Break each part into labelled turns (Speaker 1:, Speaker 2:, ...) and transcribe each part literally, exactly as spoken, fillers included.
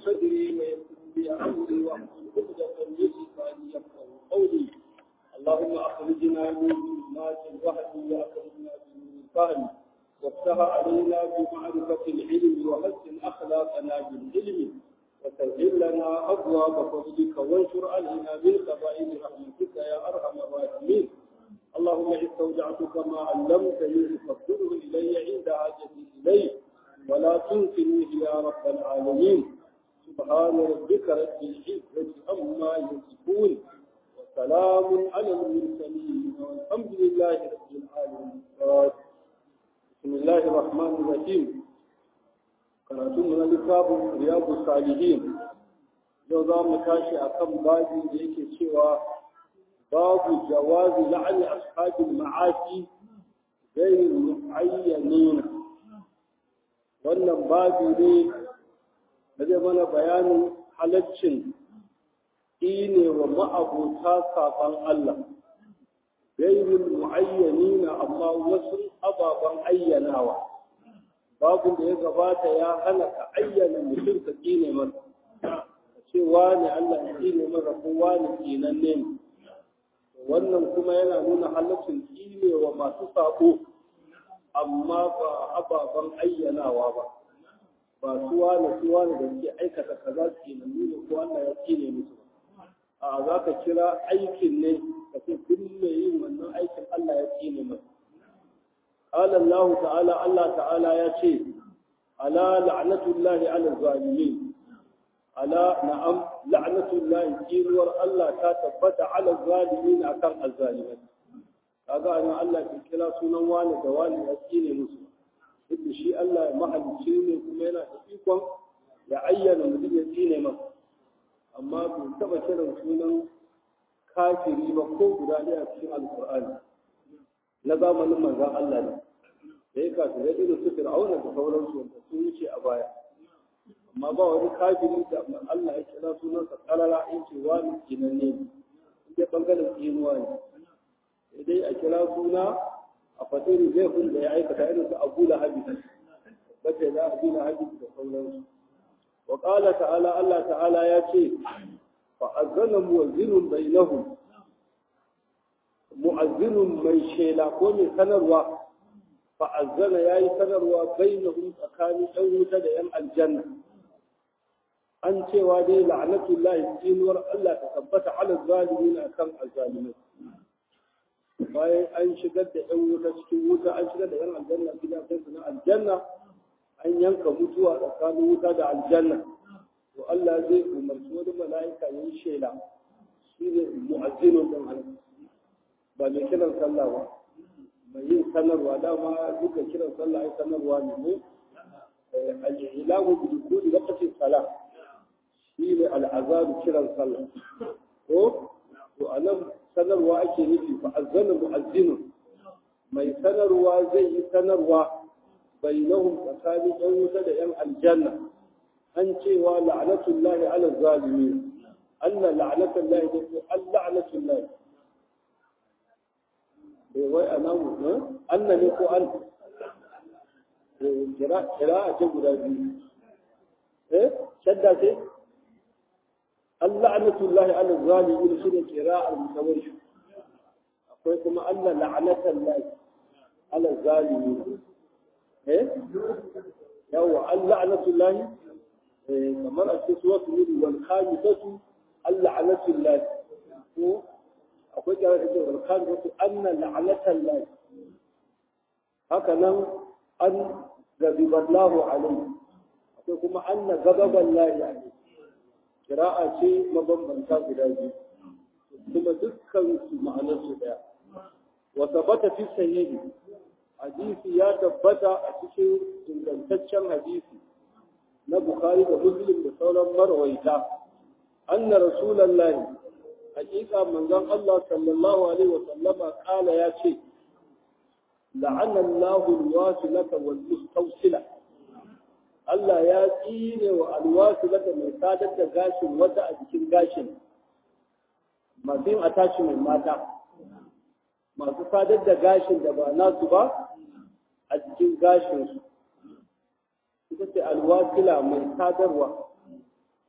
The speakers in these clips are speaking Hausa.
Speaker 1: صدري ويسر لي أمري واحلل عقدة من لساني يفقهوا قولي اللهم أخرجنا من ظلمات الوهم وأخرجنا من الفهم وافتح علينا بمعرفة العلم وحسن أخلاقنا بالعلم وسهل لنا أبواب فضلك وانشر علينا من خزائن رحمتك يا أرحم الراحمين. اللهم استودعتك ما علمتني فاغفره إلي عند حاجتي إليه ولا تنسنيه يا رب العالمين. سبحان ربك رب العزة عما يصفون وسلام على المرسلين والحمد لله رب العالمين. بسم الله الرحمن الرحيم. karatun mu na littafin riyadu salihin yau za mu tashi akan babi da yake cewa babu jawazi la'ani ashabil ma'asi ghayr mu'ayyanin. wannan babi ne da zai mana bayanin halaccin ine wa ma'abota saban Allah ghayr mu'ayyanin amma wasu ababan ayyanawa. babu da ya gabata ya hana ka ayyana mutum ka kine masa ce wani Allah ya kine masa ko wani kinan ne. wannan kuma yana nuna halaccin kine wa masu sako amma ba ababen ayyanawa ba ba su wani su wani da ke aikata kaza su kinan ne ko Allah ya kine musu a za ka kira aikin ne ka ce duk mai yin wannan aikin Allah ya kine masa. قال الله تعالى الله تعالى يا شيء ألا لعنة الله على الظالمين ألا نعم لعنة الله كيرور الله كاتبت على الظالمين أكم الظالمين. هذا أنا الله في كلا سنوان دوالي أسكيني مسلم إذا شيء الله محل شيء كمينا تفيكم يعين مدين يسكيني مسلم أما بنتبه كلا سنن كافري مكوب رالي أسكين القرآن na zamanin manzan Allah ne da ya kasu da irin su fir'auna da sauransu wanda sun wuce a baya amma ba wani kafiri da Allah ya kira sunansa karara in ce wani kinan ne inda bangaren tsinuwa ne sai dai a kira suna a fasiri zai da ya aikata irin su abu lahabi bace da abu lahabi da sauransu wa qala ta'ala Allah ta'ala ya ce fa azana muwazzinun bainahum mu'azzinun mai shela ko mai sanarwa fa'azzana ya yi sanarwa bainahum tsakanin ɗan wuta da ‘yan aljanna an cewa dai la'anatullahi tsinuwar Allah ta tabbata ala zalimin akan azzalimai bayan an shigar da ‘yan wuta cikin wuta an shigar da ‘yan aljanna gidajen su na aljanna an yanka mutuwa tsakanin wuta da aljanna to Allah zai umarci wani mala'ika ya yi shela shi ne mu'azzinun ɗan aljanna ba mai kiran sallah ba mai yin sanarwa dama duka kiran sallah ai sanarwa ne ne al-ilahu bi dukuli waqti salah shi ne al-azan kiran sallah ko to anan sanarwa ake nufi fa azana mu'azzin mai sanarwa zai yi sanarwa bainahum tsakanin yan wuta da yan aljanna an cewa la'natullahi ala zalimin anna la'natullahi ko al-la'natullahi wai a namu anna ne ko an kira a ce guda biyu eh shadda ce la'natullahi ala zalimin shi ne kira al-mutawarrif akwai kuma anna la'natullahi ala zalimin eh yawa la'natullahi kamar a ce suwatu wal khamisatu la'natullahi ko akwai kyara da ke walkan wasu annan la'anatan lai haka nan an gazibar lahu alai akwai kuma annan gazaban lai alai kira'a ce mabambanta guda biyu kuma dukkan su ma'anarsu daya wata bata fi sahihi hadisi ya tabbata a cikin ingantaccen hadisi na bukhari da muslim da sauran marwaita anna rasulallahi hakika manzon Allah sallallahu alaihi wasallama kala ya ce la'ana Allahu alwasilata wal mustawsila Allah ya tsine wa alwasilata mai sadar da gashin wata a cikin gashin masu yin attachment mata masu sadar da gashin da ba nasu ba a cikin gashin su ita ce alwasila mai sadarwa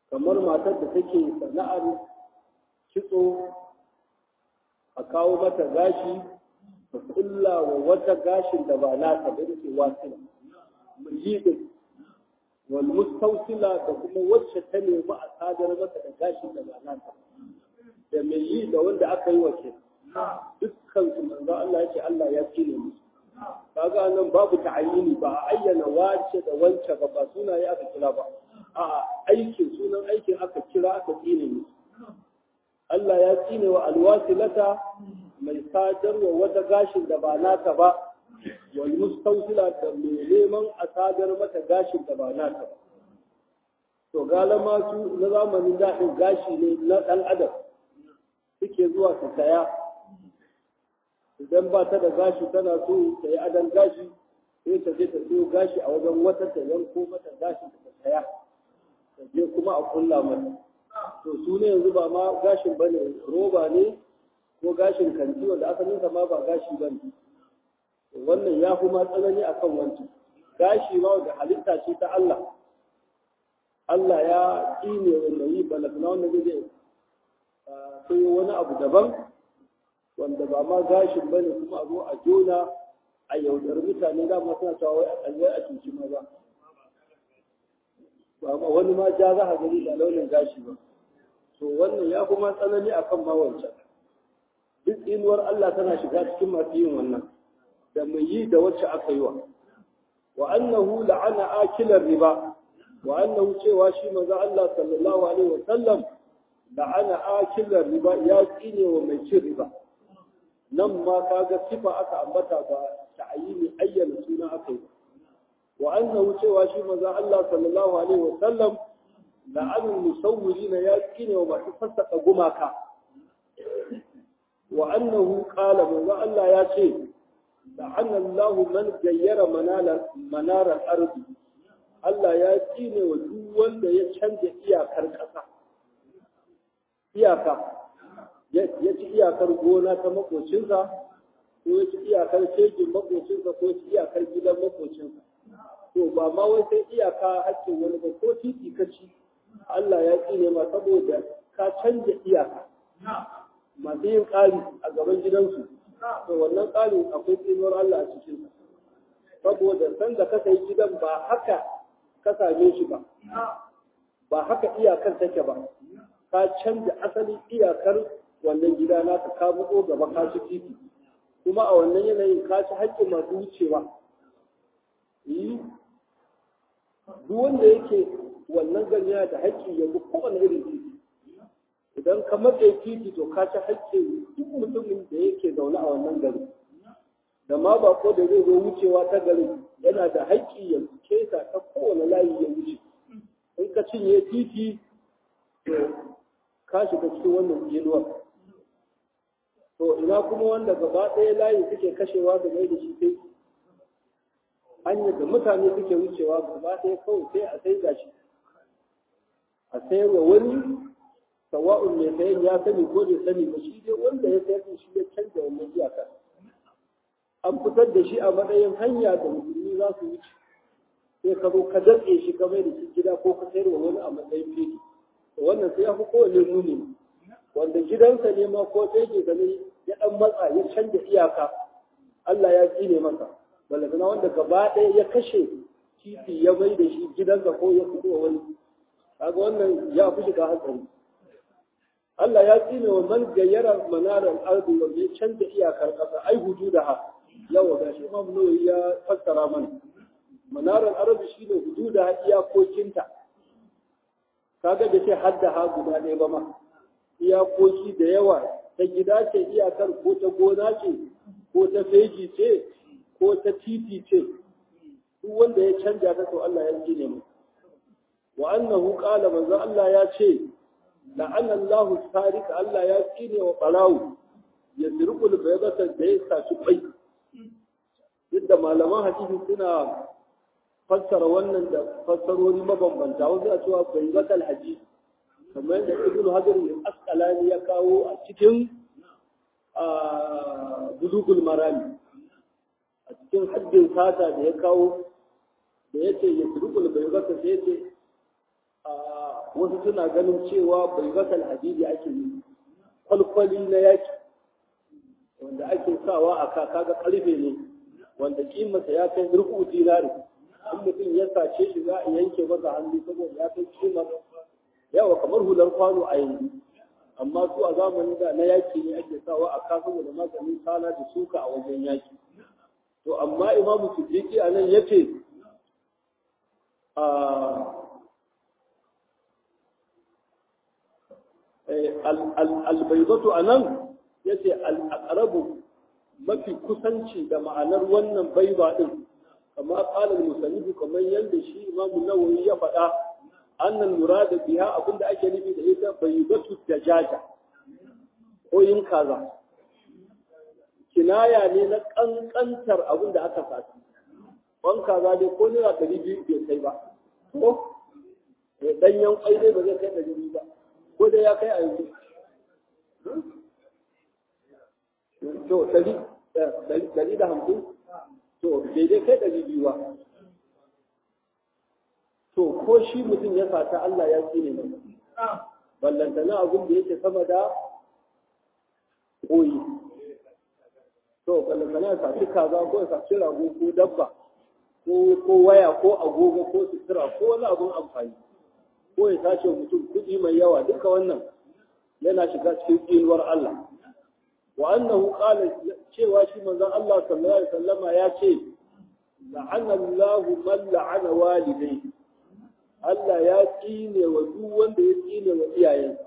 Speaker 1: kamar matar da take sana'ar kitso a kawo mata gashi ta kulla wa wata gashin da ba nata ba take wasila mulidin wal mustawsila da kuma wacce ta nemi a sadar mata da gashin da ba nata da mai yi da wanda aka yi wa ke dukkan su manzo Allah yake Allah ya tsine musu kaga nan babu ta'ayini ba a ayyana wace da wance ba ba sunaye aka kira ba a aikin sunan aikin aka kira aka tsine musu Allah ya tsine wa alwasilata mai sadarwa wata gashin da ba nata ba wal mustawsila da mai neman a sadar mata gashin da ba nata ba to galama su na zamanin daɗin gashi ne na ɗan adam suke zuwa su saya idan ba ta da gashi tana so ta yi adon gashi sai ta je ta siyo gashi a wajen wata ta yanko mata gashi ta saya ta je kuma a kulla mata to su ne yanzu ba ma gashin ba ne roba ne ko gashin kanti wanda asalinsa ma ba gashi ba ne wannan ya fi ma tsanani a kan wancan gashi ma wanda halitta ce ta Allah Allah ya ƙine wanda yi balagna wanda zai sai wani abu daban wanda ba ma gashin ba ne kuma a zo a jona a yaudar mutane da ma suna cewa wai a cuci maza ba ma wani ma ja za a gani da launin gashi ba to wannan ya kuma tsanani akan ma wancan duk inuwar Allah tana shiga cikin masu yin wannan da mai yi da wacce aka yi wa wa annahu la'ana akilar riba wa annahu cewa shi manzo Allah sallallahu alaihi wa sallam la'ana akilar riba ya tsine wa mai cin riba nan ma kaga sifa aka ambata ba ta'ayini ayyana suna aka yi wa annahu cewa shi manzo Allah sallallahu alaihi wa sallam la'anul musawwirina ya tsine wa masu fassaka gumaka wa annahu qala manzo Allah ya ce la'ana Allah man gayyara manala manaral ardi Allah ya tsine wa duk wanda ya canja iyakar ƙasa iyaka ya ci iyakar gona ta makocinsa ko ya ci iyakar shegin makocinsa ko ya ci iyakar gidan makocinsa to ba ma wai sai iyaka hakkin wani ba ko titi ka ci Allah ya tsine ma saboda ka canja iyaka masu yin ƙari a gaban gidansu to wannan ƙarin akwai tsinuwar Allah a cikinsa saboda san da ka sayi gidan ba haka ka same shi ba ba haka iyakar take ba ka canza asalin iyakar wannan gida naka ka buɗo gaba ka ci titi kuma a wannan yanayin ka ci haƙƙin masu wucewa yi duk wanda yake wannan gani da haƙƙi yanzu kowane irin titi idan ka matse titi to ka ci haƙƙin duk mutumin da yake zaune a wannan gari da ma bako da zai zo wucewa ta gari yana da haƙƙi ya keta ta kowane layi ya wuce in ka cinye titi to ka shiga cikin wannan inuwar to ina kuma wanda gaba ɗaya layi suke kashewa su mai da shi sai hanyar da mutane suke wucewa gaba ɗaya kawai sai a sai gashi a sayar wa wani sawa'un mai sayan ya sani ko bai sani ba shi dai wanda ya sayar shi ya canza wannan iyaka an fitar da shi a matsayin hanya da musulmi za su wuce sai ka zo ka datse shi ka mai da shi gida ko ka sayar wa wani a matsayin fili wannan sai ya fi kowane muni wanda gidansa ne ma ko sai ke gani ya dan matsa ya canja iyaka Allah ya tsine masa balazana wanda gaba ɗaya ya kashe titi ya mai da shi gidansa ko ya fito wani kaga wannan ya fi shiga hatsari Allah ya tsine wa man gayyara manaran ardi wanda ya canja iyakar ƙasa ai hududaha yawa gashi Imam Nawawi ya fassara mana manaran ardi shine hududaha iyakokinta kaga da ce haddaha guda ɗaya ba ma iyakoki da yawa ta gida ce iyakar ko ta gona ce ko ta feji ce ko ta titi ce duk wanda ya canja ta to Allah ya tsine mu wa annahu qala manzo Allah ya ce la'ana Allahu sarik Allah ya tsine wa barawu ya zirqul baydata da ya saci bai yadda malaman hadisi suna fassara wannan da fassarori mabambanta wasu a cewa baydatal hadisi kamar yadda Ibn Hajar al-Asqalani ya kawo a cikin Bulugul Marami a cikin haddin sata da ya kawo da yace ya zirqul baydata da yace wasu suna ganin cewa bai zakal hadidi ake yi kwalkwali na yaki wanda ake sawa a kaka ga karfe ne wanda kimarsa ya kai rubu dinari in mutum ya sace shi za a yanke masa hannu saboda ya kai kimar yawa kamar hular kwano a yanzu amma su a zamanin da na yaki ne ake sawa a kasa da maganin sana da suka a wajen yaki to amma imamu siddiqi a nan yace albaibatu a nan ya ce al'arabu mafi kusanci da ma'anar wannan baiba ɗin kama ƙalar musannifu kamar yadda shi imamu nawawi ya faɗa annan lura da biya abinda ake nufi da ita baibatu da jaja koyin kaza kinaya ne na ƙanƙantar abinda aka sati wan kaza dai ko nira ɗari biyu bai kai ba ko ɗanyen ƙwai dai ba zai kai ɗari biyu ba ko dai ya kai a yanzu to ɗari da hamsin to daidai kai ɗari biyu ba to ko shi mutum ya fata Allah ya tsine mai ballantana abin da yake sama da koyi to ballantana ya saci kaza ko ya saci rago ko dabba ko waya ko agogo ko sutura ko wani abin amfani ko ya sace mutum kuɗi mai yawa duka wannan yana shiga cikin tsinuwar Allah wa annahu qala cewa shi manzon Allah sallallahu alaihi wasallama ya ce la'ana Allahu man la'ana walidayhi Allah ya tsine wa duk wanda ya tsine wa iyayensa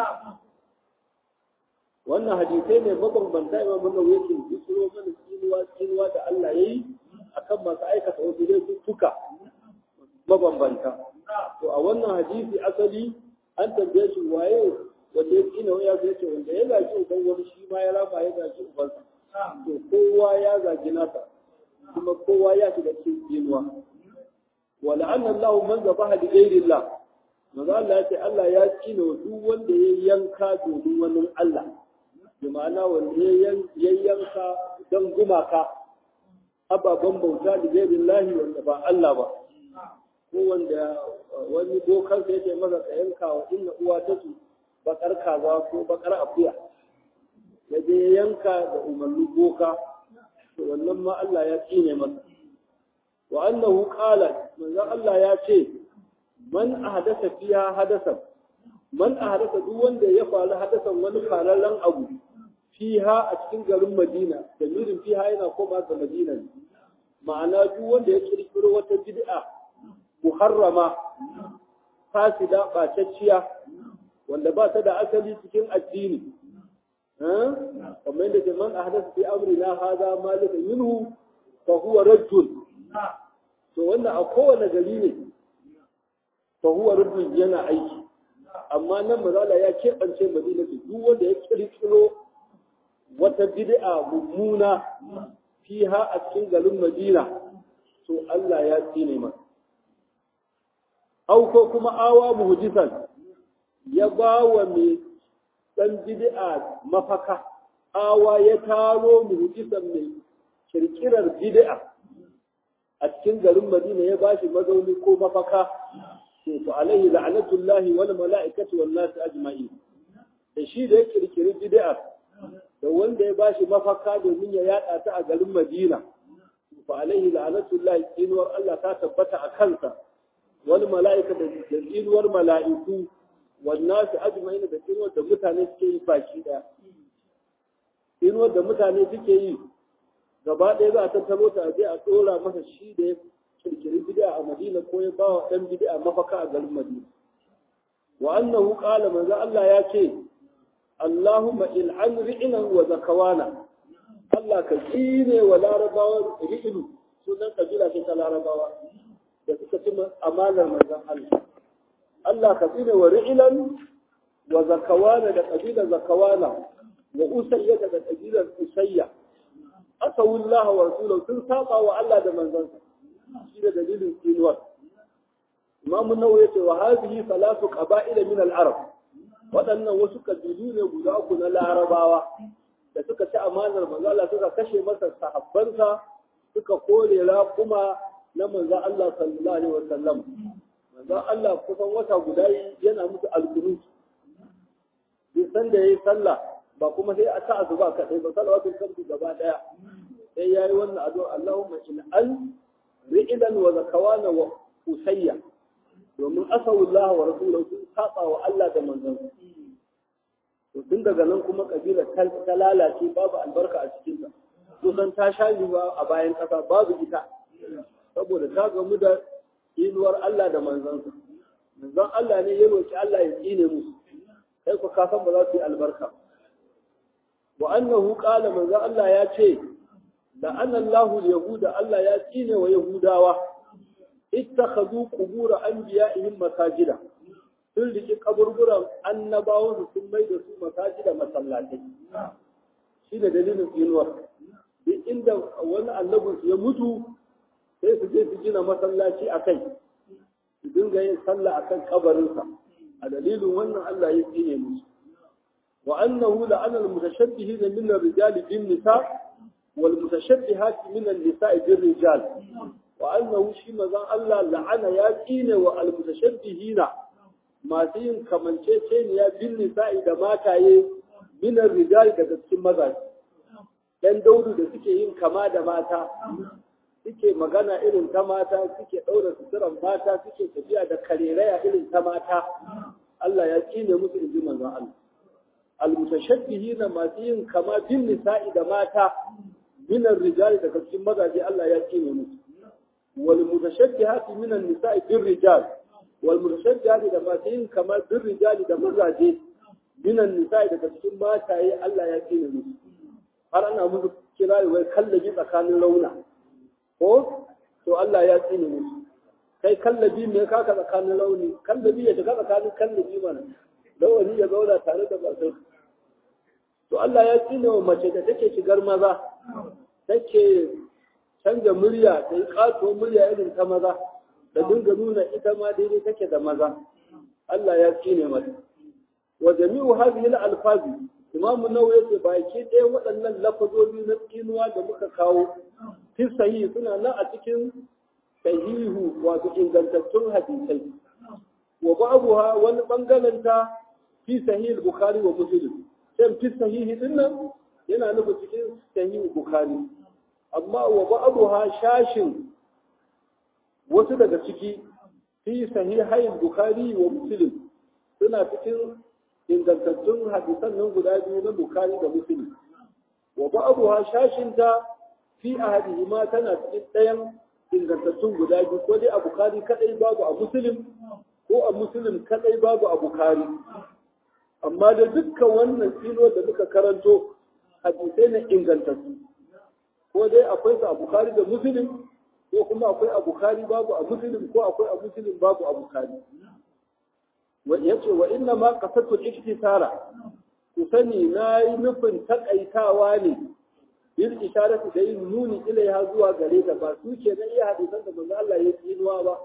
Speaker 1: wannan hadisai ne mabambanta imam Nawawi yake tsiro mana tsinuwa tsinuwa da Allah yayi akan masu aikata wasu laifuka mabambanta to a wannan hadisi asali an tambaye shi waye wanda ya tsina wani ya zai ce wanda ya zagi uban wani shi ma ya rama ya zagi ubansa to kowa ya zagi nasa kuma kowa ya shiga cikin tsinuwa wa la'anna Allahu man zabaha li ghayri Allah manzo Allah ya ce Allah ya tsina duk wanda ya yanka domin wani Allah bi ma'ana wanda ya yanka don gumaka ababen bauta da ghayri Allah wanda ba Allah ba ko wanda wani bokan sai yake masa ka yanka wa inna uwa ta su bakar kaza ko bakar akuya ya je yanka da umarni boka to wannan ma Allah ya tsine masa wa annahu qala manzo Allah ya ce man ahdatha fiha hadasan man ahdatha duk wanda ya faru hadasan wani farallan abu fiha a cikin garin Madina da mirin fiha yana koma ga Madina ma'ana duk wanda ya kirkiro wata bid'a muharrama fasida bacacciya wanda ba ta da asali cikin addini kamar yadda jaman ahdath fi amrina hadha ma laysa minhu fa huwa raddun to wannan a kowane gari ne fa huwa raddun yana aiki amma nan mazala ya keɓance Madina duk wanda ya kirkiro wata bid'a mummuna fiha a cikin garin Madina to Allah ya tsine masa au ko kuma awa muhdisan ya ba wa mai ɗan bid'a mafaka awa ya taro muhdisan mai kirkirar bid'a a cikin garin Madina ya ba shi mazauni ko mafaka to to alaihi la'natullahi wal mala'ikati wan nas ajma'in da shi da ya kirkiri bid'a da wanda ya ba shi mafaka domin ya yada ta a garin Madina to alaihi la'natullahi inuwar Allah ta tabbata a kansa wal mala'ikati da inuwar mala'iku wannan su ajma'in da inuwar da mutane suke yi baki daya inuwar da mutane suke yi gaba ɗaya za a tattaro ta je a tsora masa shi da ya kirkiri bid'a a Madina ko ya bawa dan bid'a mafaka a garin Madina wa annahu qala manzo Allah ya ce Allahumma il'an ri'nan wa zakawana Allah ka tsine wa larabawa ri'lu sunan kabila ce ta larabawa da suka ci amanar manzon Allah Allah ka tsine wa ri'lan wa zakawana da kabila zakawana wa usayya da kabilar usayya asawullaha wa rasulahu sun saba wa Allah da manzansa shi da dalilin tsinuwar Imam Nawawi yace wa hadhihi salatu qaba'ila min al-arab wadannan wasu kabilu ne guda uku na larabawa da suka ci amanar manzo Allah suka kashe masa sahabbansa suka kore kuma na manzo Allah sallallahu alaihi wasallam manzon Allah kusan wata guda yana musu alqunut duk sanda yayi sallah ba kuma sai a ta azuba kadai ba salawatul khamsi gaba daya sai yayi wannan addu'a Allahumma in al ri'lan wa zakawana wa usayya domin asawullah wa rasuluhu sun saba wa Allah da manzon to tun daga nan kuma kabila ta lalace babu albarka a cikin ta kusan ta shaji ba a bayan kasa babu ita saboda ta gamu da inuwar Allah da manzon manzon Allah ne ya roki Allah ya tsine musu kai ku ka san ba za su yi albarka wa annahu qala manzon Allah ya ce da anallahu yahuda Allah ya tsine wa yahudawa ittakhadhu qubur anbiya'ihim masajida sun riki kaburburan annabawan sun mai da su masajida masallatai shine dalilin tsinuwar duk inda wani annabin ya mutu sai su je su gina masallaci akai su dinga yin sallah akan kabarinsa a dalilin wannan Allah ya tsine musu wa annahu la'ana al-mutashabbihin min ar-rijali bin nisa wal mutashabbihat min an-nisa'i bir rijal wa annahu shi mazan Allah la'ana ya tsine wa al-mutashabbihina masu yin kamanceceniya bin nisa'i da mataye min ar-rijal daga cikin mazaje dan daudu da suke yin kama da mata suke magana irin ta mata suke ɗaura suturan mata suke tafiya da kareraya irin ta mata Allah ya tsine musu inji manzon Allah al-mutashabbihina masu yin kama bin nisa'i da mata min ar-rijal daga cikin mazaje Allah ya tsine musu wal mutashabbihati min an-nisa'i bir rijal wal mutashabbihati da masu yin kama bir rijal da mazaje min an-nisa'i daga cikin mataye Allah ya tsine musu har ana musu kira wai kallabi tsakanin rauna ko to Allah ya tsine musu kai kallabi me ka ka tsakanin launi kallabi ya shiga tsakanin kallabi mana lawani ya zauna tare da masu to Allah ya tsine wa mace da take shigar maza take canza murya ta yi katuwar murya irin ta maza da dinga nuna ita ma daidai take da maza Allah ya tsine mata wa jami'u hadhihi al-alfazi Imam Nawawi yace baki ɗaya waɗannan lafazozi na tsinuwa da muka kawo fi sahihi suna nan a cikin sahihu wato ingantattun hadisai wa ba'daha wani bangaren ta fi sahih Bukhari wa Muslim sai fi sahihi dinnan yana nufin cikin sahih Bukhari amma wa ba'daha shashin wasu daga ciki fi sahihai Bukhari wa Muslim suna cikin ingantattun hadisan nan guda biyu na Bukhari da Muslim wa ba'daha shashin ta fi ahadihima tana cikin ɗayan ingantattun guda biyu ko dai a Bukhari kadai babu a Muslim ko a Muslim kadai babu a Bukhari amma da dukkan wannan tsino da muka karanto hadisai na ingantattu ko dai akwai su a Bukhari da Muslim ko kuma akwai a Bukhari babu a Muslim ko akwai a Muslim babu a Bukhari wa yace wa inna ma qasatu iktisara ku sani nayi nufin takaitawa ne bil isharatu da yin nuni ilaiha zuwa gare ta ba su ke nan iya hadisan da manzo Allah ya tsinuwa ba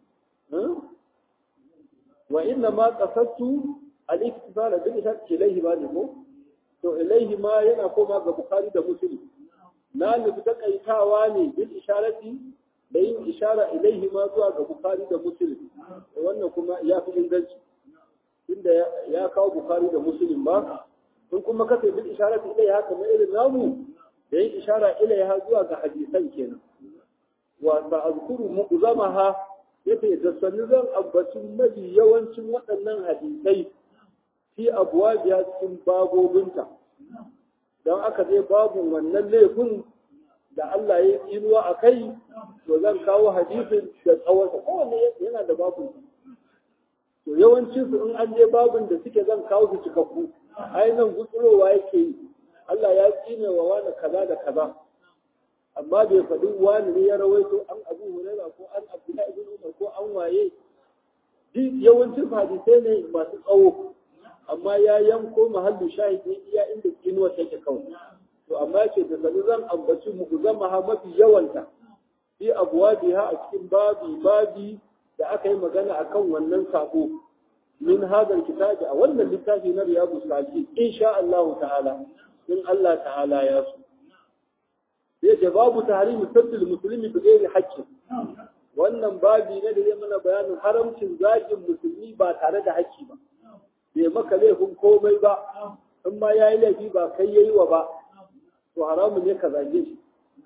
Speaker 1: wa inna ma qasatu al iktisara bil isharati ilaihi ba ne ko to ilaihi ma yana koma ga Bukhari da Muslim na nufi takaitawa ne bil isharati da yin ishara ilaihi ma zuwa ga Bukhari da Muslim wannan kuma ya fi inganci inda ya kawo Bukhari da Muslim ba sun kuma kace bil isharati ilaiha kamar irin namu da yin ishara ilaiha zuwa ga hadisan kenan wa ta'zkuru mu'zamaha yace da sanin zan ambaci mafi yawancin waɗannan hadisai fi abwabiya cikin babobinta don aka je babu wannan laifin da Allah ya yi inuwa a kai to zan kawo hadisin da tsawonsa kowanne yana da babu to yawancin su in an je babun da suke zan kawo su cikakku ai nan gutsurowa yake yi Allah ya tsine wa wani kaza da kaza amma bai faɗi wani ne ya rawaito an Abu Hurairah ko an Abdullahi ibn Umar ko an waye duk yawancin hadisai ne masu tsawo amma ya yanko mahallu shahidi iya inda kinuwa take kawai to amma yake da sani zan ambaci mu zama ha mafi yawanta fi abwabiha a cikin babi babi da aka yi magana akan wannan sako min hadal kitabi a wannan littafi na riyadus salihin insha Allah ta'ala in Allah ta'ala ya so sai jawabu tahrimi sabbil muslimi bi ghairi haqqi wannan babi ne da zai mana bayanin haramcin zagin musulmi ba tare da haƙƙi ba bai maka laifin komai ba in ma yayi laifi ba kai yayi wa ba to haramun ne ka zage shi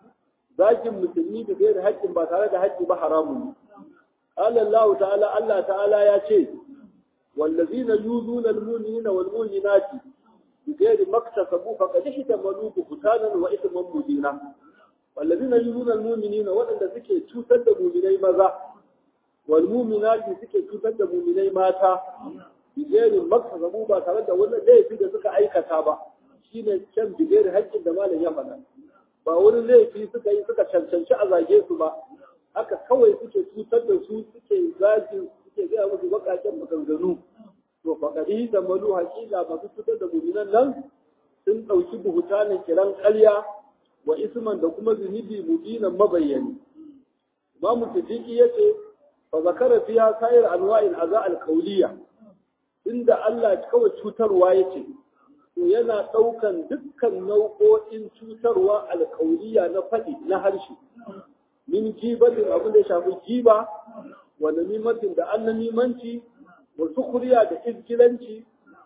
Speaker 1: zagin musulmi da bai da haƙƙin ba tare da haƙƙi ba haramun ne qala Allah ta'ala Allah ta'ala ya ce wallazina yuzuna almu'minina walmu'minati bighairi maktasabu faqad ihtamalu buhtanan wa ithman mubina wallazina yuzuna almu'minina wadanda suke cutar da mu'minai maza walmu'minati suke cutar da mu'minai mata bighairi maktasabu ba tare da wannan laifi da suka aikata ba shine can bighairi haƙƙin da malam ya faɗa ba wani laifi suka yi suka cancanci a zage su ba haka kawai suke cutar da su suke zagi suke gaya musu bakaken maganganu to faƙari da malu haƙiƙa masu cutar da muminan nan sun ɗauki buhutanin kiran ƙarya wa isman da kuma zunubi mubinan mabayyani imamu siddiqi yace fa zakara fiha sayar anwa'il aza al-qawliya inda Allah kawai cutarwa yace to yana ɗaukan dukkan nau'o'in cutarwa al-qawliya na faɗi na harshe min gibatin abin da ya shafi giba wa namimatin da an namimanci wa sukuriya da izgilanci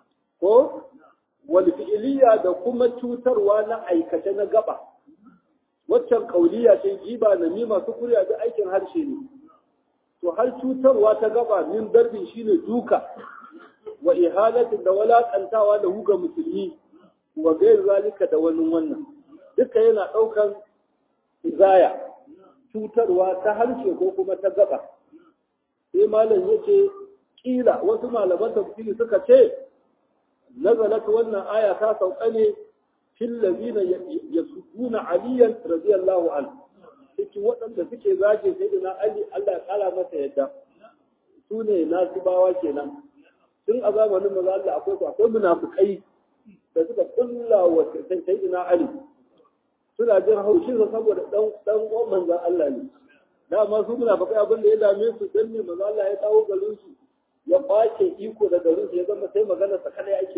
Speaker 1: ko wal fi'iliya da kuma cutarwa na aikace na gaba waccan kauliya ce giba namima sukuriya da aikin harshe ne to har cutarwa ta gaba min darbin shine duka wa ihalatin da walakantawa da huga musulmi wa gair zalika da wani wannan duka yana daukan izaya cutarwa ta harshe ko kuma ta gaba sai malam yace kila wasu malaman tafsiri suka ce nazalat wannan aya ta sauka ne fil ladina yasuduna aliyan radiyallahu anhu cikin waɗanda suke zage sayyidina ali Allah ya kala masa yadda su ne nasibawa kenan tun a zamanin manzo Allah akwai su akwai munafikai da suka kulla wa sayyidina ali suna jin haushin sa saboda dan dan uwan manzon Allah ne dama su muna fakai abin da ya dame su dan ne manzon Allah ya dawo garin su ya bace iko da garin su ya zama sai magana sa kada yake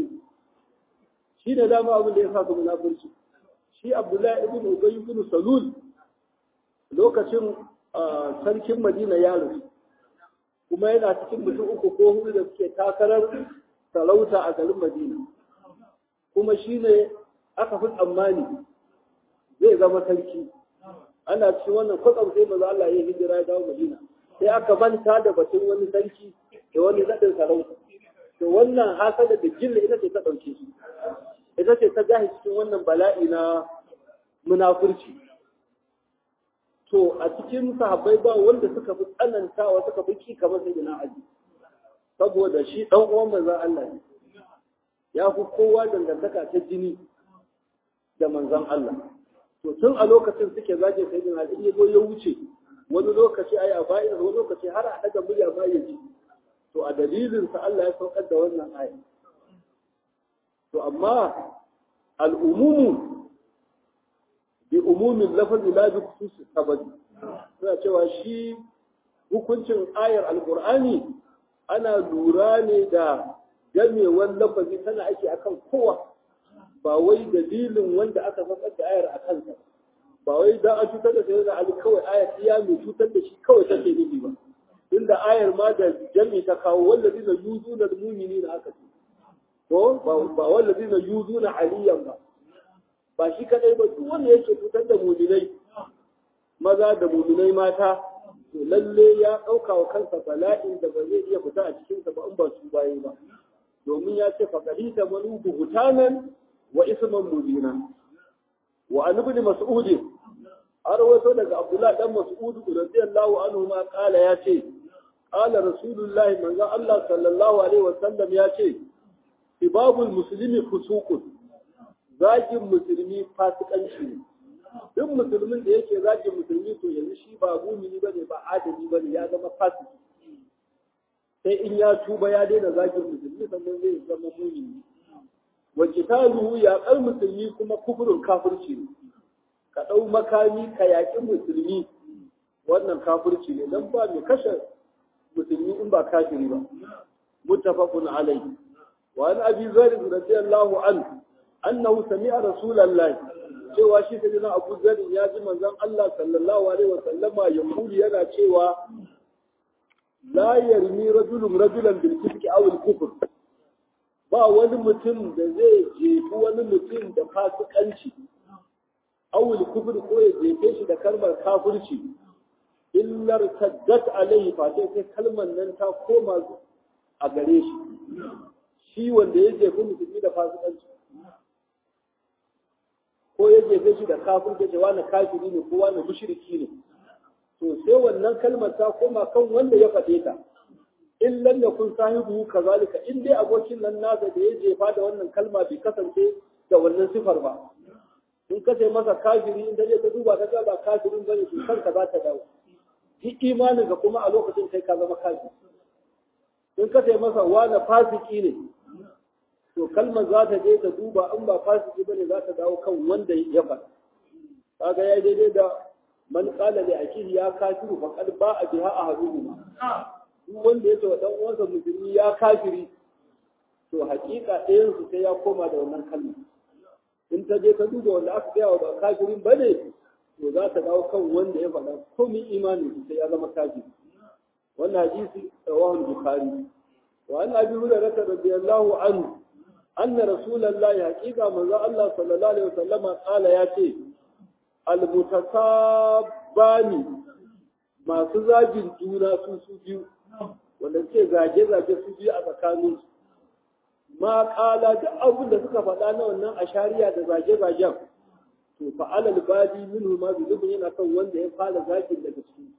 Speaker 1: shi ne dama abin da ya sa su munafurci shi Abdullahi ibn Ubay ibn Salul lokacin sarkin Madina ya rasu kuma yana cikin mutum uku ko hudu da suke takarar sarauta a garin Madina kuma shine aka fi tsammani zai zama sarki ana cikin wannan kwatsam sai maza Allah ya hijira ya dawo Madina sai aka manta da batun wani sarki da wani zaɗin sarauta to wannan hasada da jilla ita ce ta ɗauke shi ita ce ta jahi cikin wannan bala'i na munafurci to a cikin sahabbai ba wanda suka fi tsanantawa suka fi ki kamar sai na aji saboda shi ɗan uwan manzon Allah ne ya fi kowa dangantaka ta jini da manzon Allah to tun a lokacin suke zage sai da Ali ya zo ya wuce wani lokaci ai a bayin wani lokaci har a daga murya ma ya ji to a dalilin sa Allah ya saukar da wannan aya to amma al-umumu bi umumin lafazi la bi khususi sabab suna cewa shi hukuncin ayar al-Qur'ani ana lura ne da gamewar lafazi tana ake akan kowa ba wai dalilin wanda aka faɗa da ayar a kansa ba wai dan a cutar da sai da ali kawai ayar iya mai cutar da shi kawai take nufi ba inda ayar ma da jami ta kawo wallazina yuzuna almu'minina aka ce ko ba wallazina yuzuna aliyan ba ba shi kadai ba duk wanda yake cutar da mu'minai maza da mu'minai mata to lalle ya dauka wa kansa bala'in da ba zai iya fita a cikin sa ba in ba su baye ba domin ya ce faqalita manubu hutanan wa isman mubina wa an ibn mas'ud arwato daga abdullah dan mas'ud radiyallahu anhu ma kala yace qala rasulullahi manzo Allah sallallahu alaihi wasallam yace ibabul muslimi fusuqun zagin musulmi fasikanci ne duk musulmin da yake zagin musulmi to yanzu shi ba mumini bane ba adali bane ya zama fasiki sai in ya tuba ya daina zagin musulmi sannan zai zama mumini wa qitaluhu ya qal musulmi kuma kufrun kafirci ne ka dau makami ka yaki musulmi wannan kafirci ne dan ba mai kashe musulmi in ba kafiri ba muttafaqun alayhi wa an abi zar radiyallahu anhu annahu sami'a rasulullahi cewa shi sai na Abu Zar ya ji manzon Allah sallallahu alaihi wasallama ya kuli yana cewa la yarmi rajulun rajulan bil kufri aw al kufr ba wani mutum da zai jefi wani mutum da fasikanci aw al kufr ko ya jefe shi da kalmar kafirci illa taddat alaihi fa sai kalmar nan ta koma a gare shi shi wanda ya jefi mutum da fasikanci ko ya jefe shi da kafin da ce wani kafiri ne ko wani mushriki ne to sai wannan kalmar ta koma kan wanda ya faɗe ta in lam yakun sahibu kazalika in dai abokin nan nasa da ya jefa da wannan kalma bai kasance da wannan sifar ba in ka sai masa kafiri in dai ka duba ka ga ba kafirin bane to kanka za ta dawo ki imanin ka kuma a lokacin kai ka zama kafiri in ka sai masa wani fasiki ne to kalmar za ta je ta duba in ba fasiki bane za ta dawo kan wanda ya faɗa kaga yayi daidai da man qala li akihi ya kafiru fa qad ba'a biha ahaduhuma duk wanda ya ce wa dan uwansa musulmi ya kafiri to hakika ɗayan su sai ya koma da wannan kalma in ta je ta duba wanda aka gaya wa ba kafirin bane to za ta dawo kan wanda ya faɗa komai imani sai ya zama kafiri wannan hadisi rawahu bukhari wa an abi hurairah radiyallahu anhu أن رسول الله حقيقة من الله صلى الله عليه وسلم قال ياتي المتصابان ما سزاجين جونا سوسو بيو wanda ce zage-zage su biyu a tsakanin ma kala da abin da suka faɗa na wannan ashariya da zage-zagen to fa alal badi minhu ma bi yana kan wanda ya fara zagin daga ciki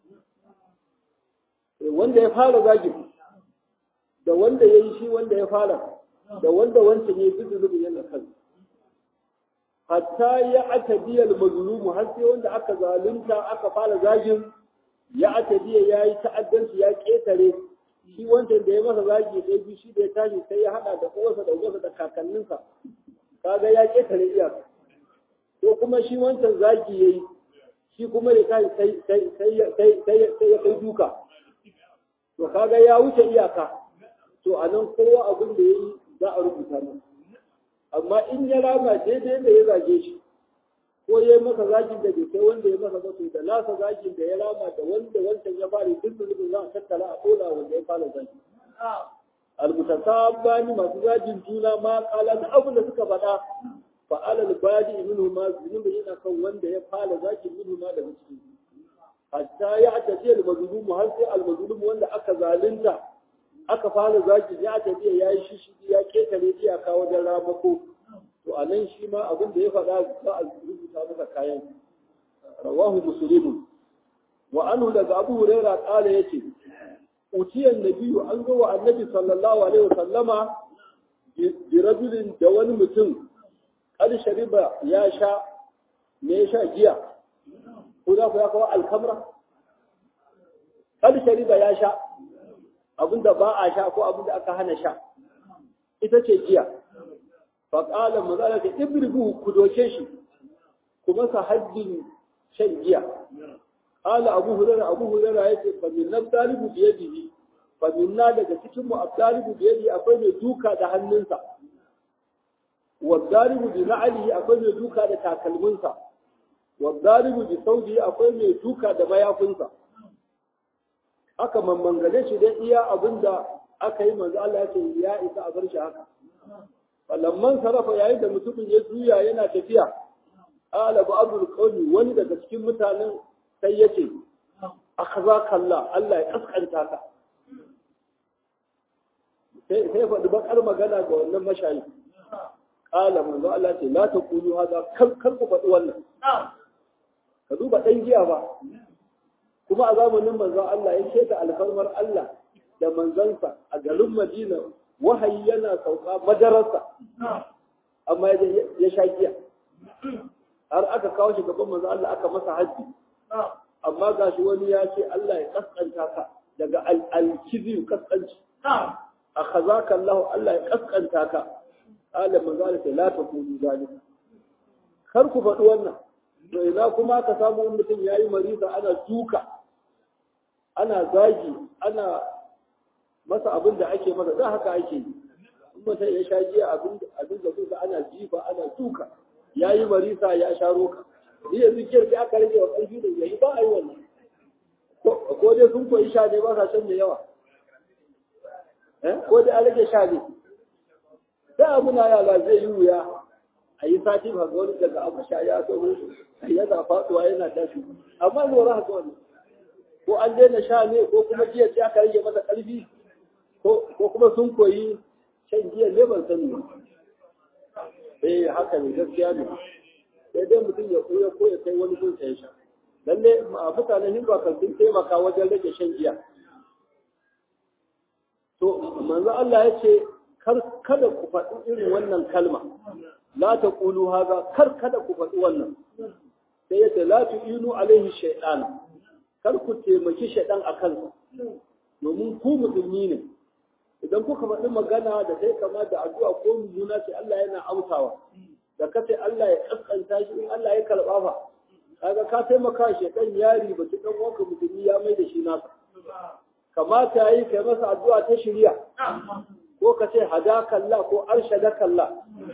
Speaker 1: wanda ya fara zagin da wanda yayi shi wanda ya fara da wanda wancan ya fi zubin yana kan hatta ya atadiyal mazlumu har sai wanda aka zalunta aka fara zagin ya atadiya yayi ta'addanci ya ketare shi wancan da ya masa zagi sai bi shi da ya tashi sai ya hada da kowarsa da uwarsa da kakanninsa kaga ya ketare iyaka ko kuma shi wancan zagi yayi shi kuma ya kai sai sai sai sai ya kai duka to kaga ya wuce iyaka to anan kowa abin da yayi za a rubuta mu amma in ya rama daidai da ya zage shi ko ya masa zagin da bai kai wanda ya masa zato da nasa zagin da ya rama da wanda wancan ya fara duk da za a tattara a kola wanda ya fara zagi almutasabbani masu zagin juna ma kala da abin da suka faɗa fa alal badi minhu ma zunubi yana kan wanda ya fara zagin minhu ma daga cikin hatta ya tafi al-mazlum har sai al-mazlum wanda aka zalunta aka fara zaki ya tafiya ya yi shishigi ya ketare iyaka wajen ramako to a nan shi ma abin da ya faɗa za a rubuta masa kayan rawahu muslimu wa anhu daga abu huraira kala yace utiyan nabiyyu an zo wa annabi sallallahu alaihi wasallama bi rajulin da wani mutum kad shariba ya sha me ya sha giya ko da ku ya kawo alkamra kad shariba ya sha abinda ba a sha ko abinda aka hana sha ita ce giya fa qala mazalaka ibrihu ku doke shi kuma sa haddin shan giya qala abu hurairah abu hurairah yace fa min nabdalibu bi yadihi fa minna daga cikin mu abdalibu bi yadihi akwai mai duka da hannunsa wa dalibu bi na'alihi akwai mai duka da takalminsa wa dalibu bi saudi akwai mai duka da mayafinsa aka mammangale shi dai iya abinda aka yi manzo Allah ya ce ya isa a bar shi haka falamman sarafa yayin da mutumin ya juya yana tafiya ala ba'dul qawmi wani daga cikin mutanen sai yace akhzaka Allah Allah ya kaskanta ka sai sai faɗi bakar magana ga wannan mashayi ala manzo Allah ce la taqulu hada kar kar ku faɗi wannan ka duba dan giya ba kuma a zamanin manzon Allah ya keta alfarmar Allah da manzansa a garin Madina wahayi yana sauka madarasa amma ya sha giya har aka kawo shi gaban manzon Allah aka masa haji amma gashi wani ya ce Allah ya kaskanta ka daga al-kizi kaskanci akhazaka Allah Allah ya kaskanta ka ala manzon Allah la taqulu zalika kar ku faɗi wannan to ina kuma ka samu mutum yayi marisa ana duka ana zagi ana masa abin da ake masa da haka ake yi in mutum ya sha giya abin abin da kuka ana jifa ana duka ya yi marisa ya sha roka ni yanzu kiyar sai aka rage wa ƙarfi da yayi ba a yi wannan ko dai sun koyi sha ne ba sa shan da yawa ko dai an rage sha ne da abu na yala zai yi wuya a yi sati ba ga wani daga abu sha ya so yana faɗuwa yana tashi amma lura haka wani ko an daina sha ne ko kuma jiya ce aka rage masa ƙarfi ko kuma sun koyi shan jiya ne ban sani ba eh haka ne gaskiya ne sai dai mutum ya koya ko ya kai wani gun sai sha lalle a mutanen hindu kan sun taimaka wajen rage shan giya to manzo Allah ya ce kar kada ku faɗi irin wannan kalma la taqulu hadha kar kada ku faɗi wannan sai ya ce la tu'inu alaihi shaytan kar ku taimaki shaytan akan domin ku musulmi ne idan kuka faɗi magana da sai kama da addu'a ko mummuna ce Allah yana amsawa da kace Allah ya kaskanta shi in Allah ya karba fa kaga ka taimaka shaytan yari ba ki dan wanka musulmi ya mai da shi naka kamata yi kai masa addu'a ta shiriya ko ka ce hadaka Allah ko arshadaka Allah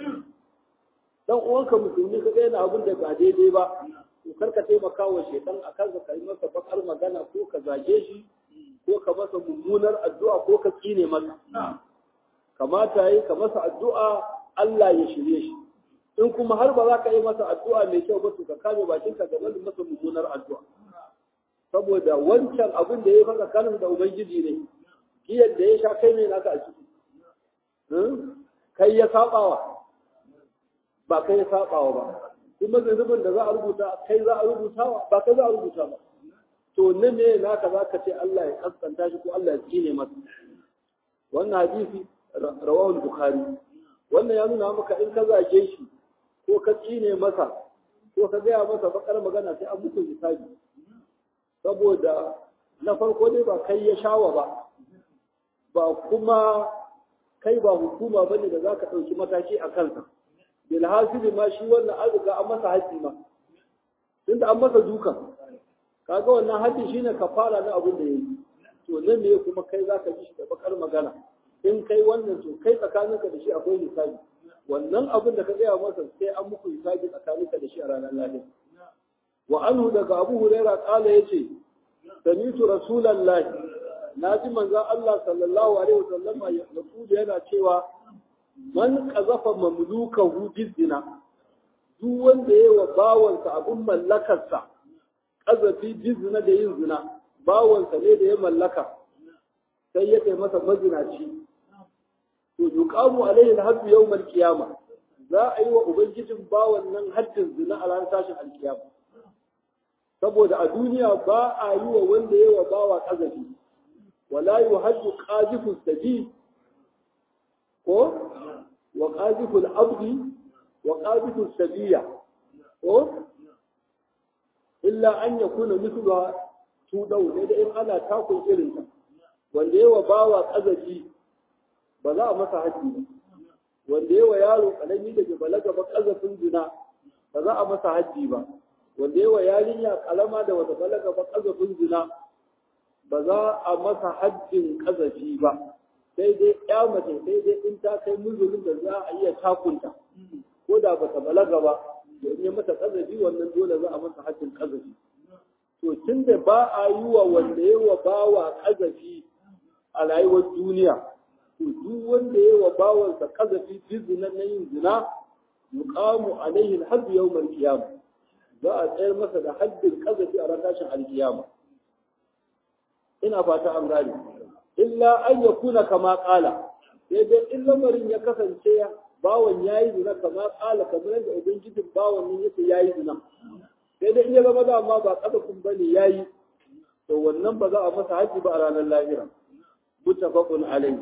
Speaker 1: dan uwanka musulmi ka ga yana abin da ba daidai ba to kar ka taimaka wa shaytan akan ka kai masa bakar magana ko ka zage shi ko ka masa mummunar addu'a ko ka tsine masa kamata yi ka masa addu'a Allah ya shirye shi in kuma har ba za ka yi masa addu'a mai kyau ba to ka kame bakin ka game da masa mummunar addu'a saboda wancan abin da ya faɗa kanin da ubangiji ne kiyar da ya sha kai ne naka a ciki kai ya sabawa ba kai ya sabawa ba kuma zunubin da za a rubuta kai za a rubutawa ba kai za a rubuta ba to ne ne naka za ka ce Allah ya kaskanta shi ko Allah ya tsine masa wannan hadisi rawahu bukhari wannan ya nuna maka in ka zage shi ko ka tsine masa ko ka gaya masa bakar magana sai an muku hisabi saboda na farko dai ba kai ya shawa ba ba kuma kai ba hukuma bane da zaka dauki mataki a kansa bil hasili ma shi wannan an riga an masa haji ma tunda an masa dukan kaga wannan haji shine kafara na abin da yayi to nan ne kuma kai zaka ji shi da bakar magana in kai wannan to kai tsakaninka da shi akwai hisabi wannan abin da ka gaya masa sai an muku hisabi tsakaninka da shi a ranar lahira wa anhu daga Abu Hurairah kala yace sami'tu rasulullahi naji manzon Allah sallallahu alaihi wasallam ya rasul yana cewa man qazafa mamlukahu bizina duk wanda yayi wa bawansa abun mallakarsa qazafi bizina da yin zina bawansa ne da ya mallaka sai ya kai masa mazinaci to yuqamu alaihi al-hadd yawm al-qiyamah za a yi wa ubangijin bawan nan haddin zina a ranar tashin al-qiyama saboda a duniya ba a yi wa wanda ya wa bawa kazafi wala yuhaddu qazifu sabi ko wa qazifu al-abdi wa qazifu sabiya ko illa an yakuna mithluha tudau ne da in ana takun irinta wanda ya wa bawa kazafi ba za a masa haddi ba wanda ya wa yaro kalami da balaga ba kazafin zina ba za a masa haddi ba wanda yawa yarinya kalama da wata balaga ba kazafin zina ba za a masa haddin kazafi ba sai dai ya mace sai dai in ta kai muzurin da za a iya takunta ko da ba ta balaga ba da in ya mata kazafi wannan dole za a masa haddin kazafi to tun da ba a yi wa wanda yawa bawa kazafi a rayuwar duniya to duk wanda yawa bawansa kazafi bizina na yin zina yuqamu alaihi al-hadd yawm al-qiyamah za a tsayar masa da haddin kazafi a ran tashin alkiyama ina fata an gane illa an yakuna kama qala sai dai in lamarin ya kasance bawan yayi zina kama qala kamar yadda ubangijin bawan ne yake yayi zina sai dai in ya zama dama ba kazafin bane yayi to wannan ba za a masa haji ba a ranar lahira muttafaqun alayhi